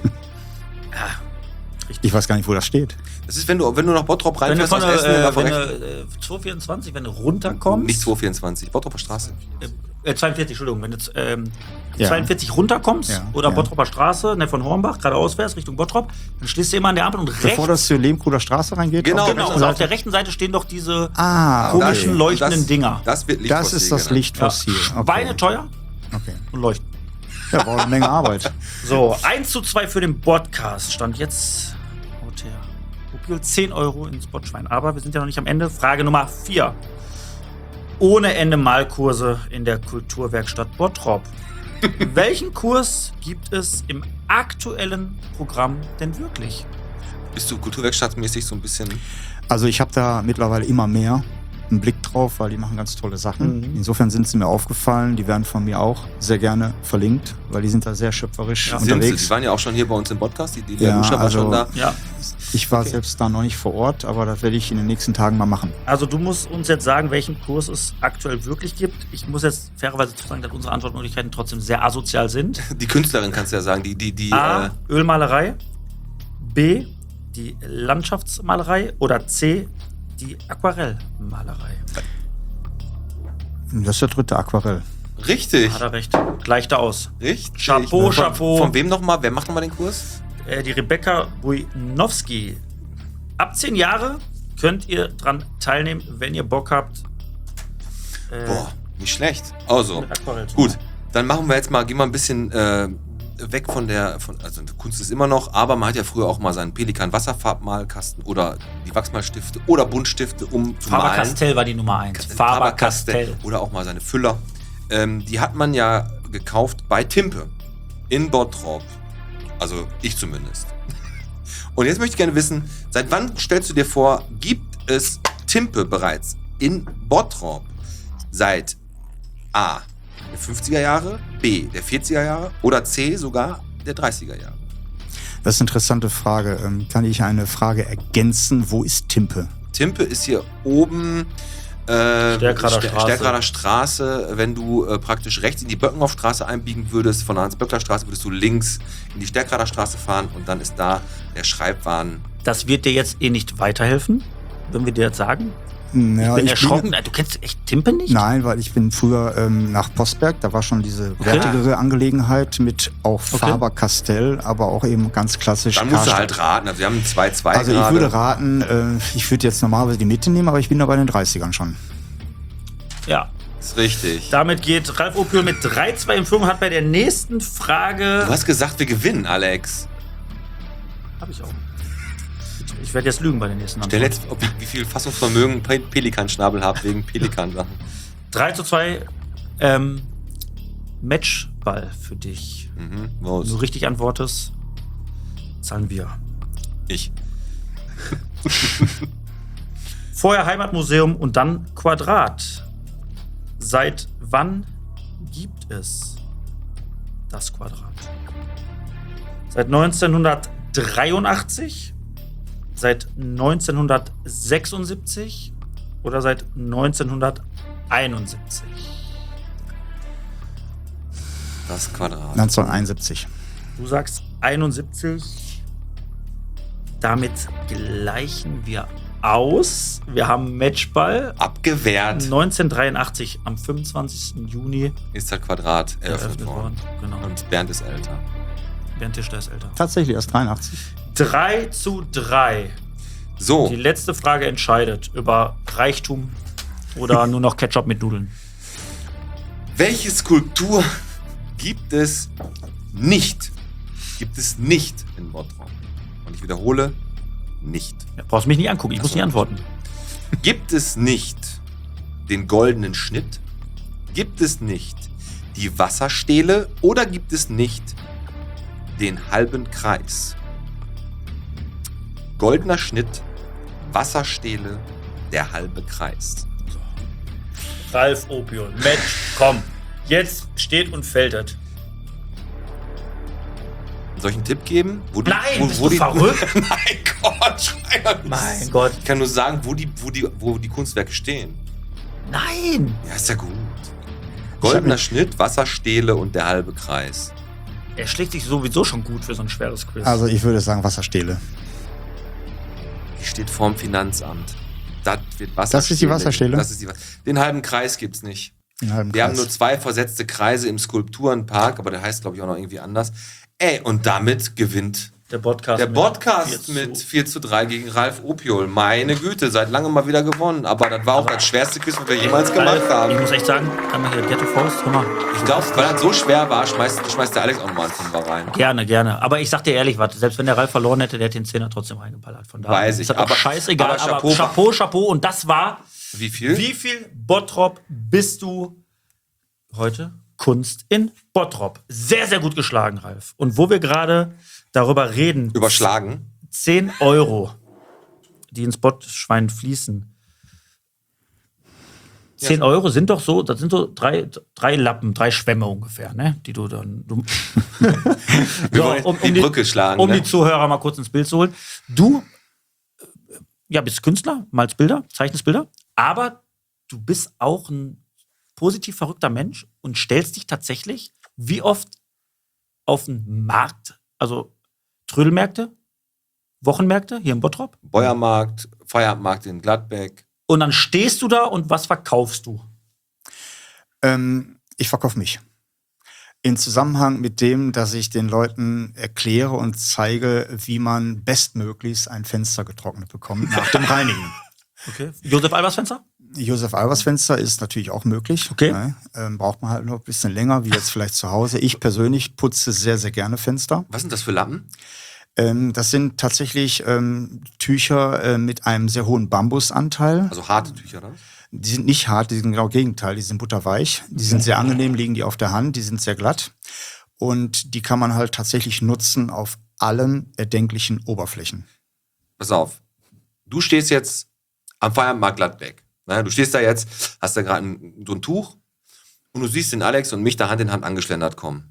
Ich weiß gar nicht, wo das steht. Das ist, wenn du, wenn du nach Bottrop Wenn du reinfährst, von aus der, Essen, äh, auf der wenn rechten- du äh, zwei vierundzwanzig, wenn du runterkommst. Nicht zwei vierundzwanzig, Bottroper Straße. Äh, zweiundvierzig, Entschuldigung. Wenn du ähm, Ja. zweiundvierzig runterkommst Ja, oder ja. Bottroper Straße, ne, von Hornbach, geradeaus fährst, Richtung Bottrop, dann stehst du immer an der Ampel und rechts. Bevor das zur Lehmkruder Straße reingeht? Genau, auf der Genau, rechten und auf Seite? der rechten Seite stehen doch diese Ah, komischen okay. leuchtenden das, Dinger. Das wird Lichtfossil Das ist das genannt. Lichtfossil. Okay. Beine teuer Okay. und leuchten. Ja, war eine Menge Arbeit. So, eins zu zwei für den Podcast. Stand jetzt Hotel. Opel zehn Euro ins Botschwein. Aber wir sind ja noch nicht am Ende. Frage Nummer vier. Ohne Ende Malkurse in der Kulturwerkstatt Bottrop. Welchen Kurs gibt es im aktuellen Programm denn wirklich? Bist du kulturwerkstattmäßig so ein bisschen... Also ich habe da mittlerweile immer mehr einen Blick drauf, weil die machen ganz tolle Sachen. Mhm. Insofern sind sie mir aufgefallen. Die werden von mir auch sehr gerne verlinkt, weil die sind da sehr schöpferisch Ja. Sind sie? unterwegs. Die waren ja auch schon hier bei uns im Podcast. Die, die Ja, Luscha war also- schon da. Ja, Ich war Okay. selbst da noch nicht vor Ort, aber das werde ich in den nächsten Tagen mal machen. also du musst uns jetzt sagen, welchen Kurs es aktuell wirklich gibt. Ich muss jetzt fairerweise zu sagen, dass unsere Antwortmöglichkeiten trotzdem sehr asozial sind. Die Künstlerin kannst du ja sagen. Die, die, die, A, äh, Ölmalerei, B, die Landschaftsmalerei oder C, die Aquarellmalerei. Das ist der dritte Aquarell. richtig. Hat er recht. Gleicht er aus. Richtig. Chapeau, von, Chapeau. Von wem nochmal? Wer macht nochmal den Kurs? Äh, die Rebecca Bujnowski. Ab zehn Jahre könnt ihr dran teilnehmen, wenn ihr Bock habt. Äh, Boah, nicht schlecht. Also, mit Aquarell zu gut. machen. Dann machen wir jetzt mal, gehen wir ein bisschen äh, weg von der, von, also die Kunst ist immer noch, aber man hat ja früher auch mal seinen Pelikan-Wasserfarbmalkasten oder die Wachsmalstifte oder Buntstifte, um zu malen. Faber-Castell war die Nummer eins. Faber-Castell. Oder auch mal seine Füller. Ähm, die hat man ja gekauft bei Timpe in Bottrop. Also ich zumindest. Und jetzt möchte ich gerne wissen, seit wann stellst du dir vor, gibt es Timpe bereits in Bottrop? Seit A, der fünfziger Jahre, B, der vierziger Jahre oder C, sogar der dreißiger Jahre? Das ist eine interessante Frage. Ähm, Kann ich eine Frage ergänzen? Wo ist Timpe? Timpe ist hier oben äh, Stärkrader Ster- Straße. Stärkrader Straße. Wenn du äh, praktisch rechts in die Böckenhoffstraße einbiegen würdest, von der Hans-Böckler-Straße würdest du links in die Stärkrader Straße fahren und dann ist da der Schreibwaren. Das wird dir jetzt eh nicht weiterhelfen, wenn wir dir jetzt sagen. Ja, ich bin erschrocken. Du kennst echt Timpe nicht? Nein, weil ich bin früher ähm, nach Postberg, da war schon diese wertigere Angelegenheit mit auch Okay. Faber-Castell, aber auch eben ganz klassisch Dann musst du Karstadt. halt raten. Also wir haben zwei zwei Also ich gerade. würde raten, äh, ich würde jetzt normalerweise die Mitte nehmen, aber ich bin da bei den dreißigern schon. Ja. Ist richtig. Damit geht Ralf Opel mit drei zwei in Führung, hat bei der nächsten Frage... Du hast gesagt, wir gewinnen, Alex. Hab ich auch. Ich werde jetzt lügen bei den nächsten Der Antworten. letzte, ob wie, wie viel Fassungsvermögen Pe- Pelikanschnabel habt wegen Pelikan-Sachen. drei zu zwei. Ähm, Matchball für dich. Mhm. Wenn Los. du richtig antwortest, zahlen wir. Ich. Vorher Heimatmuseum und dann Quadrat. Seit wann gibt es das Quadrat? Seit neunzehnhundertdreiundachtzig? Seit neunzehnhundertsechsundsiebzig? Oder seit neunzehnhunderteinundsiebzig? Das Quadrat. neunzehnhunderteinundsiebzig. Du sagst einundsiebzig. Damit gleichen wir aus. Wir haben Matchball. Abgewehrt. neunzehnhundertdreiundachtzig am fünfundzwanzigsten Juni Ist das Quadrat eröffnet eröffnet worden. worden. Genau. Und Bernd ist älter. Bernd Tischler ist älter. Tatsächlich erst dreiundachtzig. drei zu drei. So, Die letzte Frage entscheidet über Reichtum oder nur noch Ketchup mit Nudeln. welche Skulptur gibt es nicht? Gibt es nicht in Bottrop? Und ich wiederhole, nicht. Ja, brauchst mich nicht angucken, ich Ach muss so. nicht antworten. Gibt es nicht den goldenen Schnitt? Gibt es nicht die Wasserstele? Oder gibt es nicht den halben Kreis? Goldener Schnitt, Wasserstele, der halbe Kreis. Ralf Opiol, Match, komm. Jetzt steht und fällt es. Soll ich einen Tipp geben? Wo die, Nein, wo, bist wo du die, verrückt? Mein Gott, Schreier. Mein Gott. Ich kann nur sagen, wo die, wo die, wo die Kunstwerke stehen. Nein! Ja, ist ja gut. Goldener Schnitt, Wasserstele und der halbe Kreis. Er schlägt sich sowieso schon gut für so ein schweres Quiz. Also ich würde sagen Wasserstele. Die steht vorm Finanzamt. Das wird Wasserstele. Das ist die Wasserstele? Das ist die Was- Den halben Kreis gibt's nicht. Den halben Wir haben Kreis. nur zwei versetzte Kreise im Skulpturenpark, aber der heißt, glaube ich, auch noch irgendwie anders. Ey, und damit gewinnt der Podcast. der mit Podcast vier zu- mit vier zu drei gegen Ralf Opiol. Meine Güte, seit langem mal wieder gewonnen. Aber das war auch das schwerste Quiz, was wir jemals gemacht Ralf, ich haben. muss echt sagen, einmal hier Ghetto Faust, hör mal. Ich glaube, weil das so schwer war, schmeißt, schmeißt der Alex auch nochmal einen Fünfer rein. Gerne, gerne. Aber ich sag dir ehrlich, was, selbst wenn der Ralf verloren hätte, der hätte den Zehner trotzdem reingeballert. Von daher Weiß ist ich, das auch aber- scheißegal. aber Aber Chapeau. Chapeau, Chapeau. Und das war, Wie viel? wie viel Bottrop bist du heute? Kunst in Bottrop. Sehr, sehr gut geschlagen, Ralf. Und wo wir gerade darüber reden, Überschlagen. zehn Euro, die ins Botschwein fließen. zehn Euro sind doch so, das sind so drei, drei Lappen, drei Schwämme ungefähr, ne? Die du dann. Du Wir wollen die Brücke schlagen, Um ne? die Zuhörer mal kurz ins Bild zu holen. Du äh, ja, bist Künstler, malst Bilder, zeichnest Bilder, aber du bist auch ein positiv verrückter Mensch und stellst dich tatsächlich wie oft auf den Markt, also Trödelmärkte, Wochenmärkte hier in Bottrop. Bäuermarkt, Feierabendmarkt in Gladbeck. Und dann stehst du da und was verkaufst du? Ähm, ich verkaufe mich. In Zusammenhang mit dem, dass ich den Leuten erkläre und zeige, wie man bestmöglichst ein Fenster getrocknet bekommt nach dem Reinigen. Okay. Josef Albers Fenster? Josef Albers Fenster ist natürlich auch möglich. Okay. Ne? Ähm, braucht man halt noch ein bisschen länger, wie jetzt vielleicht zu Hause. Ich persönlich putze sehr, sehr gerne Fenster. Was sind das für Lappen? Ähm, das sind tatsächlich ähm, Tücher äh, mit einem sehr hohen Bambusanteil. Also harte Tücher, oder? Die sind nicht hart, die sind genau Gegenteil, die sind butterweich. Die sind sehr angenehm, liegen die auf der Hand, die sind sehr glatt. Und die kann man halt tatsächlich nutzen auf allen erdenklichen Oberflächen. Pass auf. Du stehst jetzt am Feierabendmarkt Gladbeck. Ne? Du stehst da jetzt, hast da gerade ein, so ein Tuch und du siehst den Alex und mich da Hand in Hand angeschlendert kommen.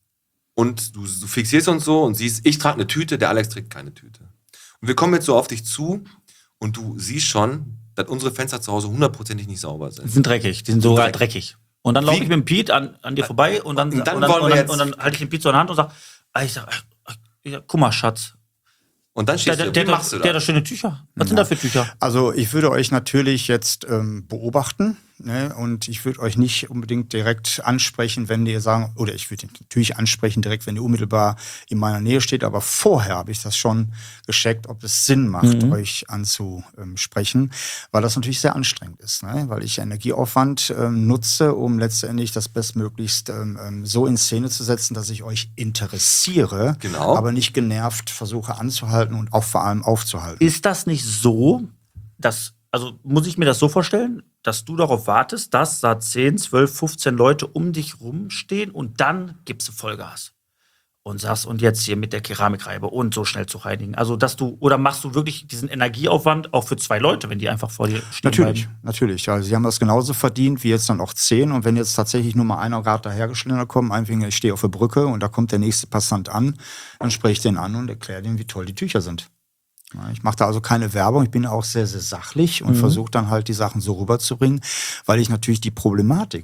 Und du, du fixierst uns so und siehst, ich trage eine Tüte, der Alex trägt keine Tüte. Und wir kommen jetzt so auf dich zu und du siehst schon, dass unsere Fenster zu Hause hundertprozentig nicht sauber Die sind. sind dreckig, die sind sogar Dreckig. dreckig. Und dann laufe Wie- ich mit dem Piet an, an dir vorbei und dann, Und dann und dann, wollen wir und dann, jetzt- und dann halte ich den Piet so in der Hand und sage, ah, ich sag, ah, ich sag, guck mal, Schatz, Und dann der, stehst der, du, der, wie machst du der, der das? hat schöne Tücher. Was sind da für Tücher? Also ich würde euch natürlich jetzt ähm, beobachten, ne? Und ich würde euch nicht unbedingt direkt ansprechen, wenn ihr sagen, oder ich würde natürlich ansprechen direkt, wenn ihr unmittelbar in meiner Nähe steht, aber vorher habe ich das schon gecheckt, ob es Sinn macht, Mhm. euch anzusprechen, weil das natürlich sehr anstrengend ist, ne? Weil ich Energieaufwand ähm, nutze, um letztendlich das bestmöglichst ähm, ähm, so in Szene zu setzen, dass ich euch interessiere, Genau. aber nicht genervt versuche anzuhalten und auch vor allem aufzuhalten. Ist das nicht so, dass, also muss ich mir das so vorstellen, dass du darauf wartest, dass da zehn, zwölf, fünfzehn Leute um dich rumstehen und dann gibst du Vollgas und sagst, und jetzt hier mit der Keramikreibe und so schnell zu reinigen. Also, dass du, oder machst du wirklich diesen Energieaufwand auch für zwei Leute, wenn die einfach vor dir stehen Natürlich, bleiben? natürlich. Also sie haben das genauso verdient wie jetzt dann auch zehn. Und wenn jetzt tatsächlich nur mal einer gerade dahergeschlendert kommt, einfach ich stehe auf der Brücke und da kommt der nächste Passant an, dann spreche ich den an und erkläre dem, wie toll die Tücher sind. Ja, ich mache da also keine Werbung, ich bin auch sehr, sehr sachlich und versuche dann halt die Sachen so rüberzubringen, weil ich natürlich die Problematik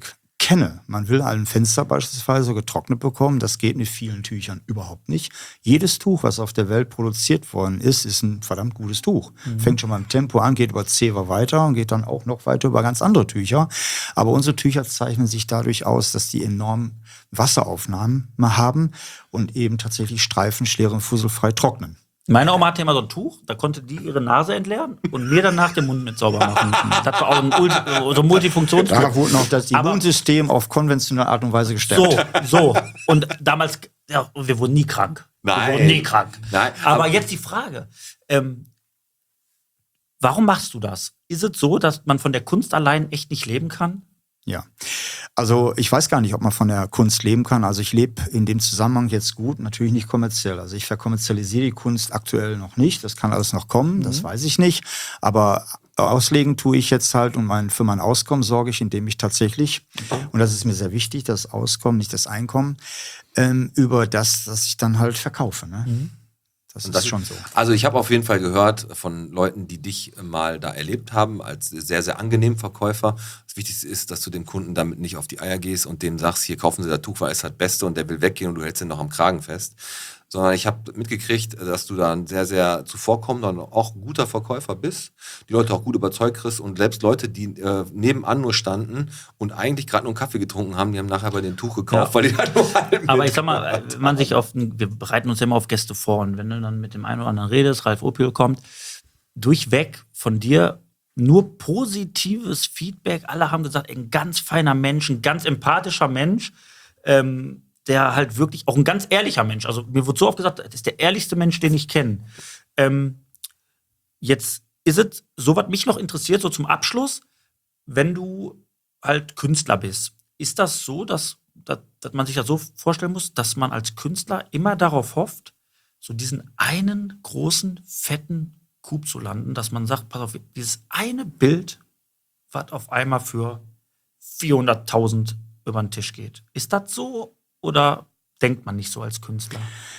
kenne. Man will ein Fenster beispielsweise getrocknet bekommen. Das geht mit vielen Tüchern überhaupt nicht. Jedes Tuch, was auf der Welt produziert worden ist, ist ein verdammt gutes Tuch. Mhm. Fängt schon beim Tempo an, geht über Zewa weiter und geht dann auch noch weiter über ganz andere Tücher. Aber unsere Tücher zeichnen sich dadurch aus, dass die enorm Wasseraufnahmen haben und eben tatsächlich Streifen, schleeren, fusselfrei trocknen. Meine Oma hatte immer so ein Tuch, da konnte die ihre Nase entleeren und mir danach den Mund mit sauber machen. Das war auch ein Ulti- so ein Multifunktionstuch. Da wurde noch das Immunsystem auf konventionelle Art und Weise gestärkt. So, so. Und damals, ja, wir wurden nie krank. Nein. Wir wurden nie krank. Nein. Aber, Aber jetzt die Frage, ähm, warum machst du das? Ist es so, dass man von der Kunst allein echt nicht leben kann? Ja, also ich weiß gar nicht, ob man von der Kunst leben kann. Also ich lebe in dem Zusammenhang jetzt gut, natürlich nicht kommerziell. Also ich verkommerzialisiere die Kunst aktuell noch nicht. Das kann alles noch kommen, mhm. das weiß ich nicht. Aber auslegen tue ich jetzt halt und mein, für mein Auskommen sorge ich, indem ich tatsächlich, mhm. und das ist mir sehr wichtig, das Auskommen, nicht das Einkommen, ähm, über das, das ich dann halt verkaufe. Ne? Mhm. Das ist das schon so. Also ich habe auf jeden Fall gehört von Leuten, die dich mal da erlebt haben, als sehr, sehr angenehmen Verkäufer. Das Wichtigste ist, dass du dem Kunden damit nicht auf die Eier gehst und dem sagst, hier kaufen Sie das Tuch, weil es ist das Beste und der will weggehen und du hältst ihn noch am Kragen fest. Sondern ich habe mitgekriegt, dass du da ein sehr, sehr zuvorkommender und auch guter Verkäufer bist. Die Leute auch gut überzeugt kriegst und selbst Leute, die äh, nebenan nur standen und eigentlich gerade nur einen Kaffee getrunken haben, die haben nachher bei dem Tuch gekauft, ja. weil die halt nur einen Aber ich sag mal, wenn man sich auf, wir bereiten uns ja immer auf Gäste vor und wenn du dann mit dem einen oder anderen redest, Ralf Opel kommt, durchweg von dir nur positives Feedback. Alle haben gesagt, ein ganz feiner Mensch, ein ganz empathischer Mensch, ähm, der halt wirklich auch ein ganz ehrlicher Mensch. Also mir wurde so oft gesagt, das ist der ehrlichste Mensch, den ich kenne. Ähm, jetzt ist es so, was mich noch interessiert, so zum Abschluss, wenn du halt Künstler bist, ist das so, dass, dass, dass man sich das so vorstellen muss, dass man als Künstler immer darauf hofft, so diesen einen großen, fetten Coup zu landen, dass man sagt, pass auf, dieses eine Bild, was auf einmal für vierhunderttausend über den Tisch geht. Ist das so? Oder denkt man nicht so als Künstler?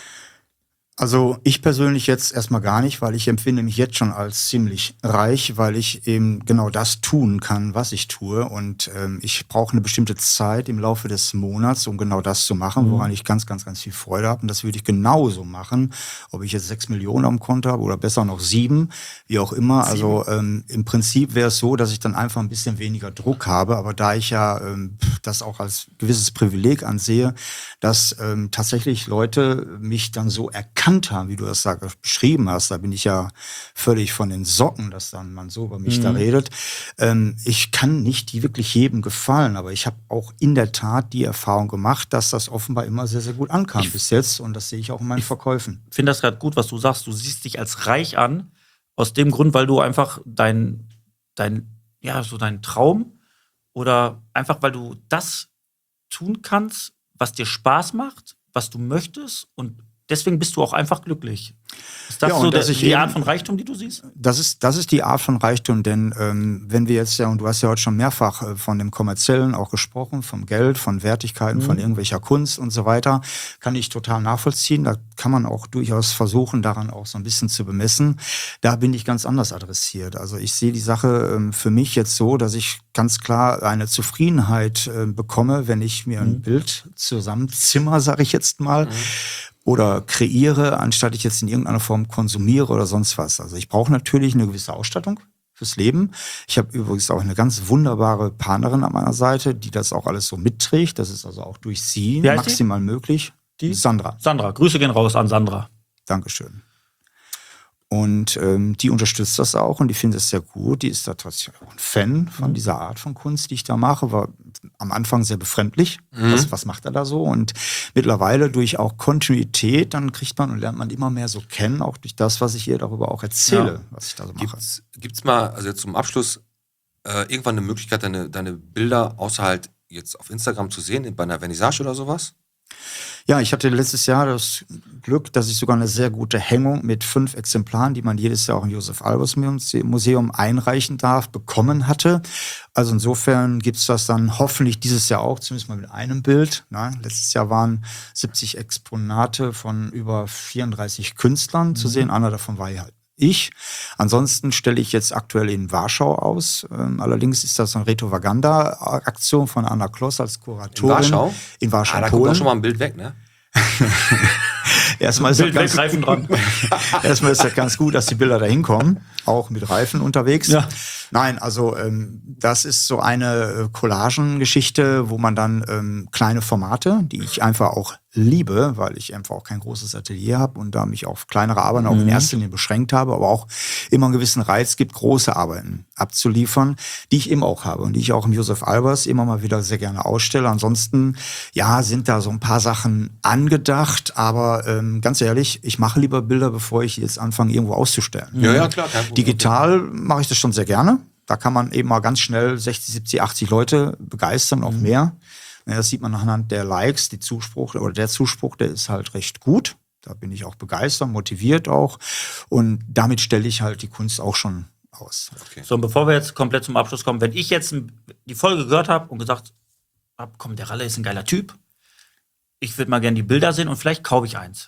Also ich persönlich jetzt erstmal gar nicht, weil ich empfinde mich jetzt schon als ziemlich reich, weil ich eben genau das tun kann, was ich tue. Und ähm, ich brauche eine bestimmte Zeit im Laufe des Monats, um genau das zu machen, mhm. woran ich ganz, ganz, ganz viel Freude habe. Und das würde ich genauso machen, ob ich jetzt sechs Millionen am Konto habe oder besser noch sieben, wie auch immer. Sieben. Also ähm, im Prinzip wäre es so, dass ich dann einfach ein bisschen weniger Druck habe. Aber da ich ja ähm, das auch als gewisses Privileg ansehe, dass ähm, tatsächlich Leute mich dann so erkannt haben, wie du das da beschrieben hast, da bin ich ja völlig von den Socken, dass dann man so über mich mhm. da redet. Ähm, ich kann nicht die wirklich jedem gefallen, aber ich habe auch in der Tat die Erfahrung gemacht, dass das offenbar immer sehr, sehr gut ankam ich, bis jetzt und das sehe ich auch in meinen ich Verkäufen. Ich finde das gerade gut, was du sagst. Du siehst dich als reich an, aus dem Grund, weil du einfach dein, dein, ja, so dein Traum oder einfach, weil du das tun kannst, was dir Spaß macht, was du möchtest und deswegen bist du auch einfach glücklich. Ist das ja, so der, die eben, Art von Reichtum, die du siehst? Das ist, das ist die Art von Reichtum, denn ähm, wenn wir jetzt ja, und du hast ja heute schon mehrfach äh, von dem Kommerziellen auch gesprochen, vom Geld, von Wertigkeiten, mhm. von irgendwelcher Kunst und so weiter, kann ich total nachvollziehen. Da kann man auch durchaus versuchen, daran auch so ein bisschen zu bemessen. Da bin ich ganz anders adressiert. Also ich sehe die Sache ähm, für mich jetzt so, dass ich ganz klar eine Zufriedenheit äh, bekomme, wenn ich mir mhm. ein Bild zusammenzimmer, sage ich jetzt mal, mhm. oder kreiere, anstatt ich jetzt in irgendeiner Form konsumiere oder sonst was. Also ich brauche natürlich eine gewisse Ausstattung fürs Leben. Ich habe übrigens auch eine ganz wunderbare Partnerin an meiner Seite, die das auch alles so mitträgt. Das ist also auch durch sie maximal die? möglich. Die Sandra. Sandra, Grüße gehen raus an Sandra. Dankeschön. Und ähm, die unterstützt das auch und die findet es sehr gut. Die ist da tatsächlich auch ein Fan von dieser Art von Kunst, die ich da mache. War am Anfang sehr befremdlich. Mhm. Was, was macht er da so? Und mittlerweile durch auch Kontinuität, dann kriegt man und lernt man immer mehr so kennen, auch durch das, was ich ihr darüber auch erzähle, ja. was ich da so mache. Gibt's, gibt's mal, also jetzt zum Abschluss, äh, irgendwann eine Möglichkeit, deine, deine Bilder außer halt jetzt auf Instagram zu sehen, bei einer Vernissage oder sowas? Ja, ich hatte letztes Jahr das Glück, dass ich sogar eine sehr gute Hängung mit fünf Exemplaren, die man jedes Jahr auch im Josef-Albers-Museum einreichen darf, bekommen hatte. Also insofern gibt's das dann hoffentlich dieses Jahr auch, zumindest mal mit einem Bild. Na, letztes Jahr waren siebzig Exponate von über vierunddreißig Künstlern mhm. zu sehen. Einer davon war ja halt ich. Ansonsten stelle ich jetzt aktuell in Warschau aus. Ähm, allerdings ist das eine Retrovaganda-Aktion von Anna Kloss als Kuratorin. In Warschau? In Warschau, Ah, da kommt Polen. auch schon mal ein Bild weg, ne? Erstmal ist das Bild ganz, weg, Reifen dran. erstmal ist das ganz gut, dass die Bilder da hinkommen, auch mit Reifen unterwegs. Ja. Nein, also ähm, das ist so eine äh, Collagengeschichte, wo man dann ähm, kleine Formate, die ich einfach auch liebe, weil ich einfach auch kein großes Atelier habe und da mich auf kleinere Arbeiten auch in erster Linie beschränkt habe, aber auch immer einen gewissen Reiz gibt, große Arbeiten abzuliefern, die ich eben auch habe und die ich auch im Josef Albers immer mal wieder sehr gerne ausstelle. Ansonsten, ja, sind da so ein paar Sachen angedacht, aber ähm, ganz ehrlich, ich mache lieber Bilder, bevor ich jetzt anfange, irgendwo auszustellen. Ja, ja, klar. Kein Problem. Digital mache ich das schon sehr gerne. Da kann man eben mal ganz schnell sechzig, siebzig, achtzig Leute begeistern, auch mehr. Ja, das sieht man anhand der Likes, die Zuspruch oder der Zuspruch, der ist halt recht gut. Da bin ich auch begeistert, motiviert auch. Und damit stelle ich halt die Kunst auch schon aus. Okay. So, und bevor wir jetzt komplett zum Abschluss kommen, wenn ich jetzt die Folge gehört habe und gesagt habe, komm, der Ralle ist ein geiler Typ, ich würde mal gerne die Bilder sehen und vielleicht kaufe ich eins.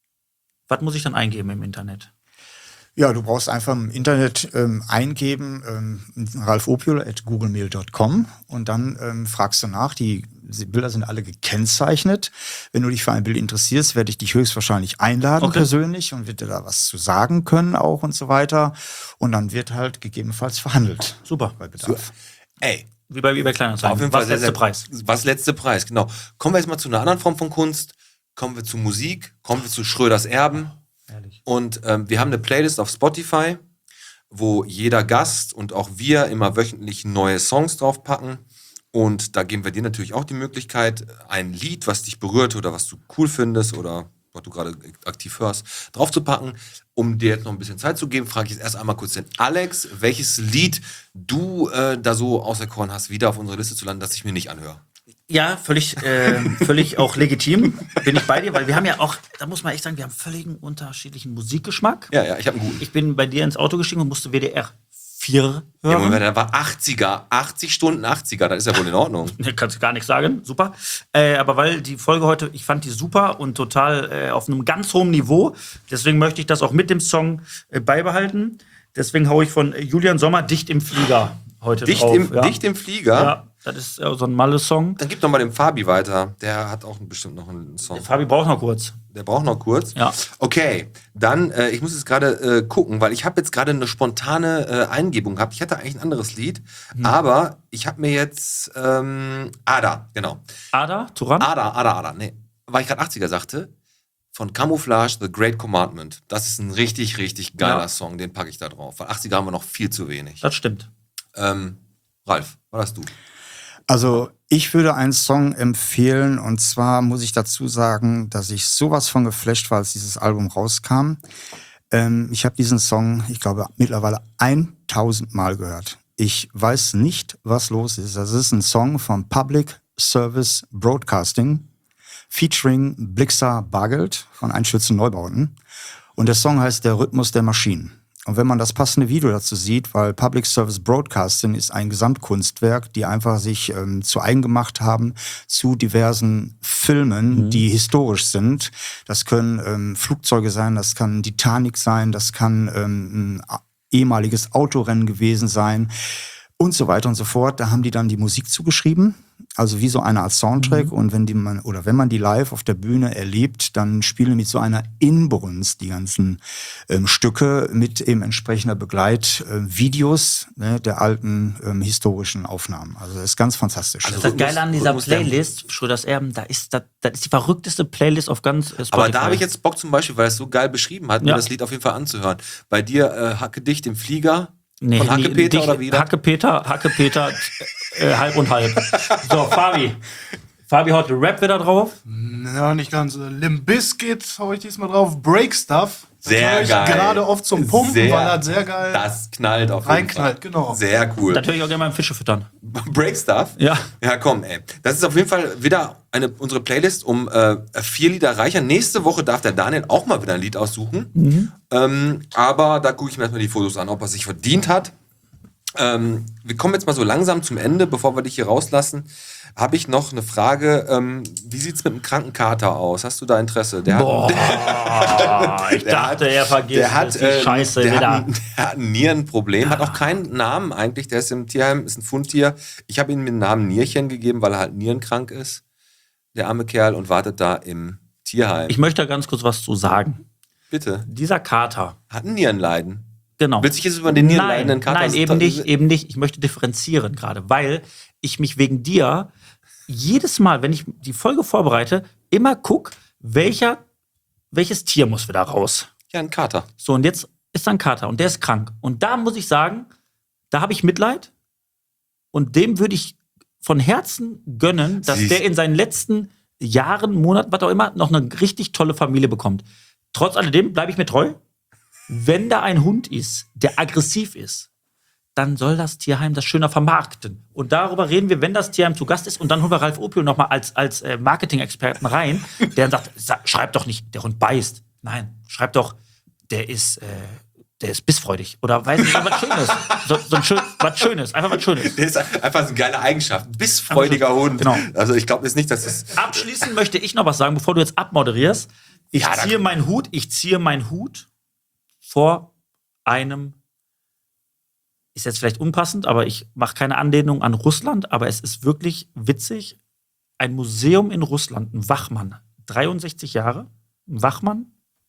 Was muss ich dann eingeben im Internet? Ja, du brauchst einfach im Internet ähm, eingeben, ähm, ralf opiol at googlemail dot com und dann ähm, fragst du nach. Die Bilder sind alle gekennzeichnet. Wenn du dich für ein Bild interessierst, werde ich dich höchstwahrscheinlich einladen Okay. persönlich und wird dir da was zu sagen können auch und so weiter. Und dann wird halt gegebenenfalls verhandelt. Super. Bei Bedarf. Ey, Wie bei eBay Kleinanzeigen. auf jeden Fall Was sehr, letzte sehr, Preis? Was letzte Preis, genau. Kommen wir jetzt mal zu einer anderen Form von Kunst. Kommen wir zu Musik. Kommen wir zu Schröders Erben. Ehrlich. Und ähm, wir haben eine Playlist auf Spotify, wo jeder Gast und auch wir immer wöchentlich neue Songs draufpacken. Und da geben wir dir natürlich auch die Möglichkeit, ein Lied, was dich berührt oder was du cool findest oder was du gerade aktiv hörst, draufzupacken. Um dir jetzt noch ein bisschen Zeit zu geben, frage ich jetzt erst einmal kurz den Alex, welches Lied du äh, da so auserkoren hast, wieder auf unsere Liste zu landen, dass ich mir nicht anhöre. Ja, völlig, äh, völlig auch legitim, bin ich bei dir, weil wir haben ja auch, da muss man echt sagen, wir haben völlig unterschiedlichen Musikgeschmack. Ja, ja, ich habe einen guten. Ich bin bei dir ins Auto gestiegen und musste W D R vier Ja, hören. Moment, der war achtziger, achtzig Stunden achtziger, das ist ja wohl in Ordnung. Ne, kannst du gar nichts sagen, super. Äh, aber weil die Folge heute, ich fand die super und total äh, auf einem ganz hohen Niveau. Deswegen möchte ich das auch mit dem Song äh, beibehalten. Deswegen haue ich von äh, Julian Sommer Dicht im Flieger heute Dicht, drauf. im, ja. dicht im Flieger. Ja, das ist äh, so ein Malle-Song. Dann gib doch mal dem Fabi weiter. Der hat auch bestimmt noch einen Song. Fabi braucht noch kurz. Der braucht noch kurz. Ja. Okay, dann, äh, ich muss jetzt gerade äh, gucken, weil ich habe jetzt gerade eine spontane äh, Eingebung gehabt. Ich hatte eigentlich ein anderes Lied, Hm. aber ich habe mir jetzt ähm, Ada, genau. Ada, Turan? Ada, Ada, Ada, nee. Weil ich gerade achtziger sagte, von Camouflage, The Great Commandment. Das ist ein richtig, richtig geiler Ja. Song, den packe ich da drauf. Weil achtziger haben wir noch viel zu wenig. Das stimmt. Ähm, Ralf, was hast du? Also ich würde einen Song empfehlen und zwar muss ich dazu sagen, dass ich sowas von geflasht war, als dieses Album rauskam. Ähm, ich habe diesen Song, ich glaube, mittlerweile tausend Mal gehört. Ich weiß nicht, was los ist. Das ist ein Song von Public Service Broadcasting featuring Blixa Bargeld von Einstürzen Neubauten. Und der Song heißt Der Rhythmus der Maschinen. Und wenn man das passende Video dazu sieht, weil Public Service Broadcasting ist ein Gesamtkunstwerk, die einfach sich ähm, zu eigen gemacht haben zu diversen Filmen, mhm. die historisch sind. Das können ähm, Flugzeuge sein, das kann Titanic sein, das kann ähm, ein ehemaliges Autorennen gewesen sein und so weiter und so fort. Da haben die dann die Musik zugeschrieben, also wie so eine Art Soundtrack. Mhm. Und wenn die man oder wenn man die live auf der Bühne erlebt, dann spielen mit so einer Inbrunst die ganzen ähm, Stücke mit eben entsprechender Begleitvideos äh, ne, der alten ähm, historischen Aufnahmen. Also das ist ganz fantastisch. Also das Geile an dieser Playlist, Schröders Erben, da ist das, das ist die verrückteste Playlist auf ganz äh, Spotify. Aber da habe ich jetzt Bock zum Beispiel, weil es so geil beschrieben hat, ja. mir das Lied auf jeden Fall anzuhören. Bei dir äh, Hacke dicht im Flieger. Nee, von Hacke nee, Peter dich, oder wieder? Hacke Peter, Hacke Peter, äh, halb und halb. So, Fabi. Fabi haut den Rap wieder drauf. Ja, nicht ganz. Limp Bizkit hau ich diesmal drauf. Break Stuff. Das Sehr höre ich geil. Gerade oft zum Pumpen, sehr, weil das sehr geil Das knallt auf jeden reinknallt, Fall. genau. Sehr cool. Das höre ich auch gerne beim Fische füttern. Break Stuff? Ja. Ja, komm, ey. Das ist auf jeden Fall wieder eine, unsere Playlist um äh, vier Lieder reicher. Nächste Woche darf der Daniel auch mal wieder ein Lied aussuchen. Mhm. Ähm, aber da gucke ich mir erstmal die Fotos an, ob er sich verdient hat. Ähm, wir kommen jetzt mal so langsam zum Ende, bevor wir dich hier rauslassen. Habe ich noch eine Frage. Ähm, wie sieht es mit einem kranken Kater aus? Hast du da Interesse? Der Boah, hat, ich dachte, er vergisst der hat, die äh, Scheiße der wieder. Hat ein, der hat ein Nierenproblem, hat auch keinen Namen eigentlich. Der ist im Tierheim, ist ein Fundtier. Ich habe ihm den Namen Nierchen gegeben, weil er halt nierenkrank ist. Der arme Kerl und wartet da im Tierheim. Ich möchte da ganz kurz was zu sagen. Bitte. Dieser Kater, Hat ein Nierenleiden. genau. Willst du dich jetzt über den nierenleidenden Nein, Kater... nein, eben nicht, eben nicht. Ich möchte differenzieren gerade, weil ich mich wegen dir jedes Mal, wenn ich die Folge vorbereite, immer gucke, welcher, welches Tier muss wieder raus. Ja, ein Kater. So, und jetzt ist da ein Kater und der ist krank. Und da muss ich sagen, da habe ich Mitleid und dem würde ich von Herzen gönnen, dass Siehst- der in seinen letzten Jahren, Monaten, was auch immer, noch eine richtig tolle Familie bekommt. Trotz alledem bleibe ich mir treu. Wenn da ein Hund ist, der aggressiv ist, dann soll das Tierheim das schöner vermarkten. Und darüber reden wir, wenn das Tierheim zu Gast ist. Und dann holen wir Ralf Opio noch mal als, als äh, Marketing-Experten rein, der dann sagt, sa- schreib doch nicht, der Hund beißt. Nein, schreib doch, der ist, äh, der ist bissfreudig. Oder weiß nicht, was Schönes. So, so ein schön, was Schönes, einfach was Schönes. Der ist einfach so eine geile Eigenschaft. Bissfreudiger Hund. Genau. Also ich glaube jetzt nicht, dass es... Abschließend möchte ich noch was sagen, bevor du jetzt abmoderierst. Ich Ja, da- ziehe meinen Hut, ich ziehe meinen Hut vor einem, ist jetzt vielleicht unpassend, aber ich mache keine Anlehnung an Russland, aber es ist wirklich witzig. Ein Museum in Russland, ein Wachmann, dreiundsechzig Jahre, ein Wachmann,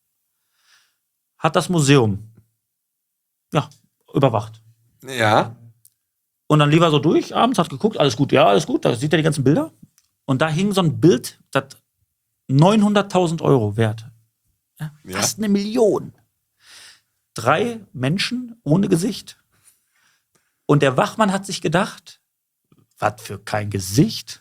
hat das Museum, ja, überwacht. Ja. Und dann lief er so durch, abends hat geguckt, alles gut, ja, alles gut, da sieht er die ganzen Bilder. Und da hing so ein Bild, das neunhunderttausend Euro wert. Ja, Ja. fast eine Million. Drei Menschen ohne Gesicht. Und der Wachmann hat sich gedacht, was für kein Gesicht.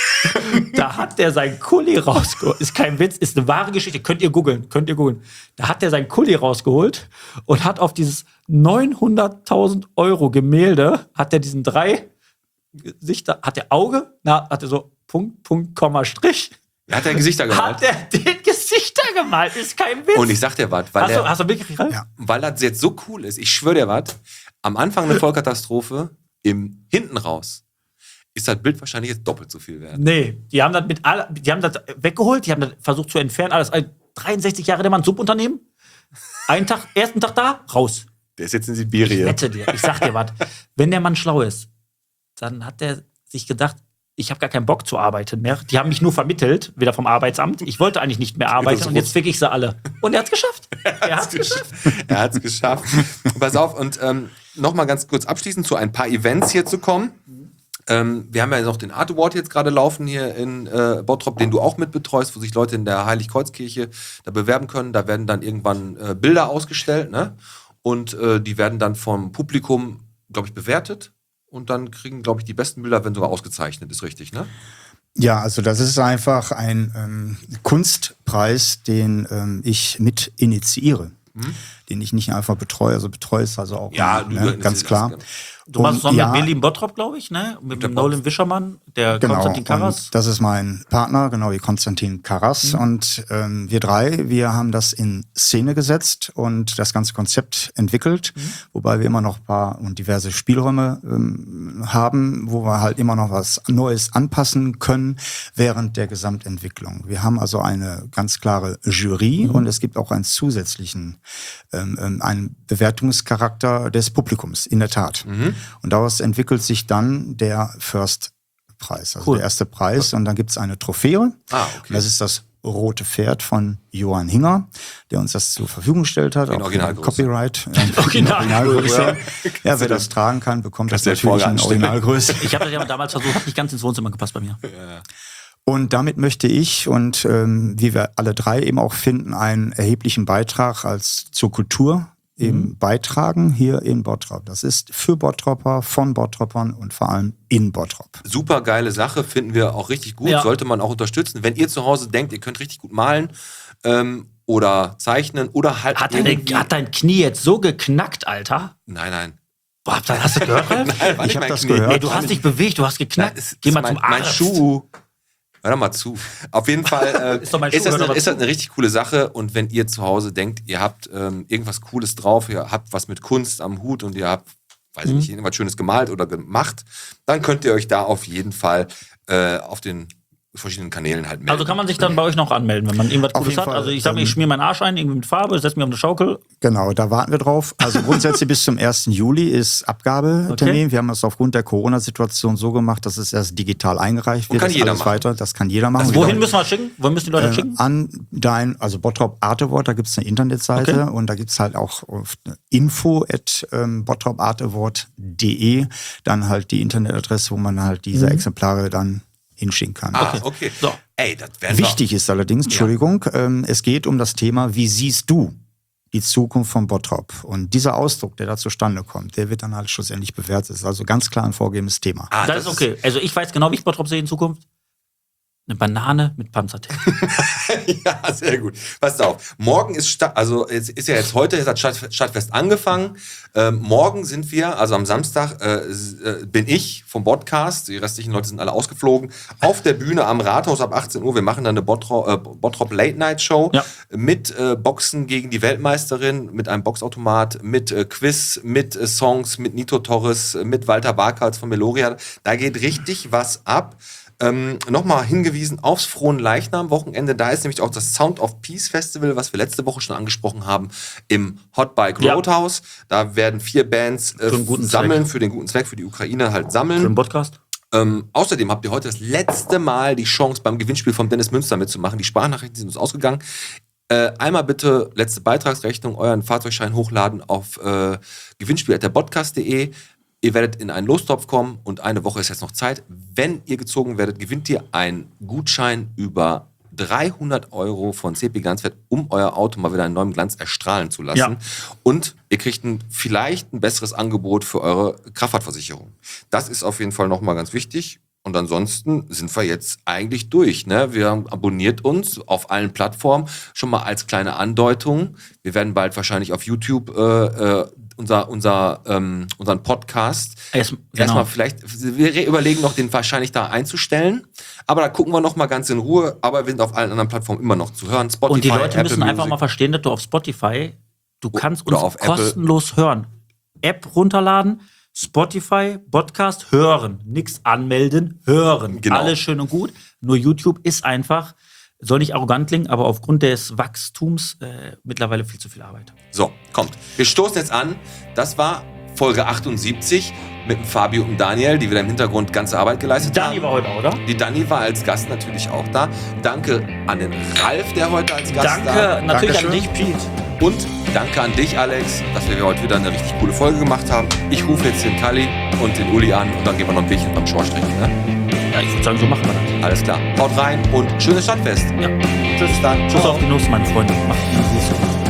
Da hat der sein Kuli rausgeholt. Ist kein Witz, ist eine wahre Geschichte. Könnt ihr googeln, könnt ihr googeln. Da hat der sein Kuli rausgeholt und hat auf dieses neunhunderttausend Euro Gemälde, hat er diesen drei Gesichter, hat der Auge, na, hat er so Punkt, Punkt, Komma, Strich. Hat er Gesichter gemalt. Hat er den Gesichter gemalt, ist kein Witz. Und ich sag dir was, weil, hast, du, der, hast du wirklich Ralf? Ja. weil das jetzt so cool ist. Ich schwöre dir was. Am Anfang eine Vollkatastrophe, im hinten raus ist das Bild wahrscheinlich jetzt doppelt so viel wert. Nee, die haben das mit all, die haben das weggeholt, die haben das versucht zu entfernen, alles. dreiundsechzig Jahre der Mann, Subunternehmen. Einen Tag, ersten Tag da, raus. Der ist jetzt in Ich Sibirien. wette dir, ich sag dir was. Wenn der Mann schlau ist, dann hat der sich gedacht, ich habe gar keinen Bock zu arbeiten mehr. Die haben mich nur vermittelt, wieder vom Arbeitsamt. Ich wollte eigentlich nicht mehr arbeiten und jetzt fick ich sie alle. Und er hat's geschafft. Er hat's geschafft. Er hat es geschafft. Pass auf, und ähm, nochmal ganz kurz abschließend zu ein paar Events hier zu kommen. Ähm, wir haben ja noch den Art Award jetzt gerade laufen hier in äh, Bottrop, den du auch mit betreust, wo sich Leute in der Heiligkreuzkirche da bewerben können. Da werden dann irgendwann äh, Bilder ausgestellt, ne? Und äh, die werden dann vom Publikum, glaube ich, bewertet. Und dann kriegen, glaube ich, die besten Bilder werden sogar ausgezeichnet, ist richtig, ne? Ja, also das ist einfach ein ähm, Kunstpreis, den ähm, ich mit initiiere. Hm? Den ich nicht einfach betreue, also betreue ist also auch, Ja, ne, du ganz organisierst klar. das, genau. Du machst zusammen ja, mit Berlin Bottrop, glaube ich, ne? Mit der dem Bob. Nolan Wischermann, der Genau, Konstantin Karas. und das ist mein Partner, genau wie Konstantin Karas. Mhm. Und ähm, wir drei, wir haben das in Szene gesetzt und das ganze Konzept entwickelt, Mhm. wobei wir immer noch ein paar und diverse Spielräume ähm, haben, wo wir halt immer noch was Neues anpassen können während der Gesamtentwicklung. Wir haben also eine ganz klare Jury Mhm. und es gibt auch einen zusätzlichen ähm, ähm, einen Bewertungscharakter des Publikums, in der Tat. Mhm. Und daraus entwickelt sich dann der First Preis, also Cool. der erste Preis. Und dann gibt es eine Trophäe. Ah, Und okay. das ist das rote Pferd von Johann Hinger, der uns das zur Verfügung gestellt hat. In auch Originalgröße. Copyright. Original- Originalgröße. Ja, wer du das tragen kann, bekommt das kannst du dir natürlich in vorstellen. Originalgröße. Ich habe das ja damals versucht, hat nicht ganz ins Wohnzimmer gepasst bei mir. Und damit möchte ich und ähm, wie wir alle drei eben auch finden, einen erheblichen Beitrag als zur Kultur eben beitragen hier in Bottrop. Das ist für Bottropper, von Bottropern und vor allem in Bottrop. Super geile Sache, finden wir auch richtig gut, Ja. sollte man auch unterstützen. Wenn ihr zu Hause denkt, ihr könnt richtig gut malen ähm, oder zeichnen oder halt Hat, deine, irgendwie- hat dein Knie jetzt so geknackt, Alter? Nein, nein. Boah, dann hast du gehört, Ralf? Nein, war Ich nicht hab mein das Knie. gehört. Nee, du hast dich bewegt, du hast geknackt. Nein, es Geh ist mal mein, zum Arzt. mein Schuh. Hör doch mal zu. Auf jeden Fall äh, Ist doch mein Schuh, ist, das hör doch eine, mal ist das zu. eine richtig coole Sache. Und wenn ihr zu Hause denkt, ihr habt ähm, irgendwas Cooles drauf, ihr habt was mit Kunst am Hut und ihr habt weiß ich nicht, irgendwas Schönes gemalt oder gemacht, dann könnt ihr euch da auf jeden Fall äh, auf den verschiedenen Kanälen halt melden. Also kann man sich dann bei euch noch anmelden, wenn man irgendwas Auf Cooles jeden hat. Fall, Also ich sag mir, ich ähm, schmier meinen Arsch ein, irgendwie mit Farbe, setze mich auf eine Schaukel. Genau, da warten wir drauf. Also grundsätzlich bis zum ersten Juli ist Abgabetermin. Okay. Wir haben das aufgrund der Corona-Situation so gemacht, dass es erst digital eingereicht Und wird. kann Das jeder alles machen. weiter. Das kann jeder machen. Wohin müssen wir das schicken? Wohin müssen die Leute das äh, schicken? an dein, also Bottrop Artewort, da gibt's eine Internetseite Okay. und da gibt's halt auch info at ähm, bottropartewort punkt de, dann halt die Internetadresse, wo man halt diese Mhm. Exemplare dann hinschicken kann. Ah, okay. So. Ey, das wäre Wichtig ist allerdings, Entschuldigung, ähm, es geht um das Thema, wie siehst du die Zukunft von Bottrop? Und dieser Ausdruck, der da zustande kommt, der wird dann halt schlussendlich bewertet. Das ist also ganz klar ein vorgegebenes Thema. Ah, Das ist okay. Also ich weiß genau, wie ich Bottrop sehe in Zukunft. Eine Banane mit Panzertape. Ja, sehr gut. Pass auf. Morgen ist, Sta- also es ist ja jetzt heute, jetzt hat Stadt, Stadtfest angefangen. Ähm, morgen sind wir, also am Samstag, äh, s- äh, bin ich vom Podcast, die restlichen Leute sind alle ausgeflogen, auf der Bühne am Rathaus ab achtzehn Uhr. Wir machen dann eine Bottrop, äh, Bottrop Late Night Show Ja. mit äh, Boxen gegen die Weltmeisterin, mit einem Boxautomat, mit äh, Quiz, mit äh, Songs, mit Nito Torres, äh, mit Walter Barkals von Meloria. Da geht richtig was ab. Ähm, Nochmal hingewiesen aufs Frohen-Leichnam-Wochenende. Da ist nämlich auch das Sound of Peace Festival, was wir letzte Woche schon angesprochen haben, im Hot Bike Ja. Roadhouse. Da werden vier Bands äh, Für einen guten sammeln, Zweck. für den guten Zweck, für die Ukraine halt Für sammeln. den Podcast. Ähm, außerdem habt ihr heute das letzte Mal die Chance, beim Gewinnspiel von Dennis Münster mitzumachen. Die Sprachnachrichten sind uns ausgegangen. Äh, einmal bitte letzte Beitragsrechnung, euren Fahrzeugschein hochladen auf äh, gewinnspiel at der podcast punkt de. Ihr werdet in einen Lostopf kommen und eine Woche ist jetzt noch Zeit. Wenn ihr gezogen werdet, gewinnt ihr einen Gutschein über dreihundert Euro von C P Glanzwert, um euer Auto mal wieder in neuem Glanz erstrahlen zu lassen. Ja. Und ihr kriegt ein, vielleicht ein besseres Angebot für eure Kraftfahrtversicherung. Das ist auf jeden Fall nochmal ganz wichtig. Und ansonsten sind wir jetzt eigentlich durch. Ne? Wir haben abonniert uns auf allen Plattformen. Schon mal als kleine Andeutung. Wir werden bald wahrscheinlich auf YouTube äh, äh, unser, unser, ähm, unseren Podcast. Erst, genau. Erstmal vielleicht, wir überlegen noch, den wahrscheinlich da einzustellen. Aber da gucken wir noch mal ganz in Ruhe. Aber wir sind auf allen anderen Plattformen immer noch zu hören. Spotify, Und die Leute Apple müssen einfach Music. mal verstehen, dass du auf Spotify, du kannst oder uns auf Apple. kostenlos hören. App runterladen, Spotify, Podcast, hören. Nix anmelden, hören. Genau. Alles schön und gut. Nur YouTube ist einfach, soll nicht arrogant klingen, aber aufgrund des Wachstums äh, mittlerweile viel zu viel Arbeit. So, kommt. Wir stoßen jetzt an. Das war Folge achtundsiebzig mit dem Fabio und Daniel, die wieder im Hintergrund ganze Arbeit geleistet Dani haben. war heute auch, oder? Die Dani war als Gast natürlich auch da. Danke an den Ralf, der heute als Gast Danke da natürlich Dankeschön. an dich, Pete. Und danke an dich, Alex, dass wir heute wieder eine richtig coole Folge gemacht haben. Ich rufe jetzt den Kalli und den Uli an und dann gehen wir noch ein Bierchen beim Schorsch trinken. Ne? Ja, ich würde sagen, so machen wir das. Alles klar. Haut rein und schönes Stadtfest. Ja. Tschüss dann. Tschüss Ciao. auf die Nuss, meine Freunde. Macht's gut.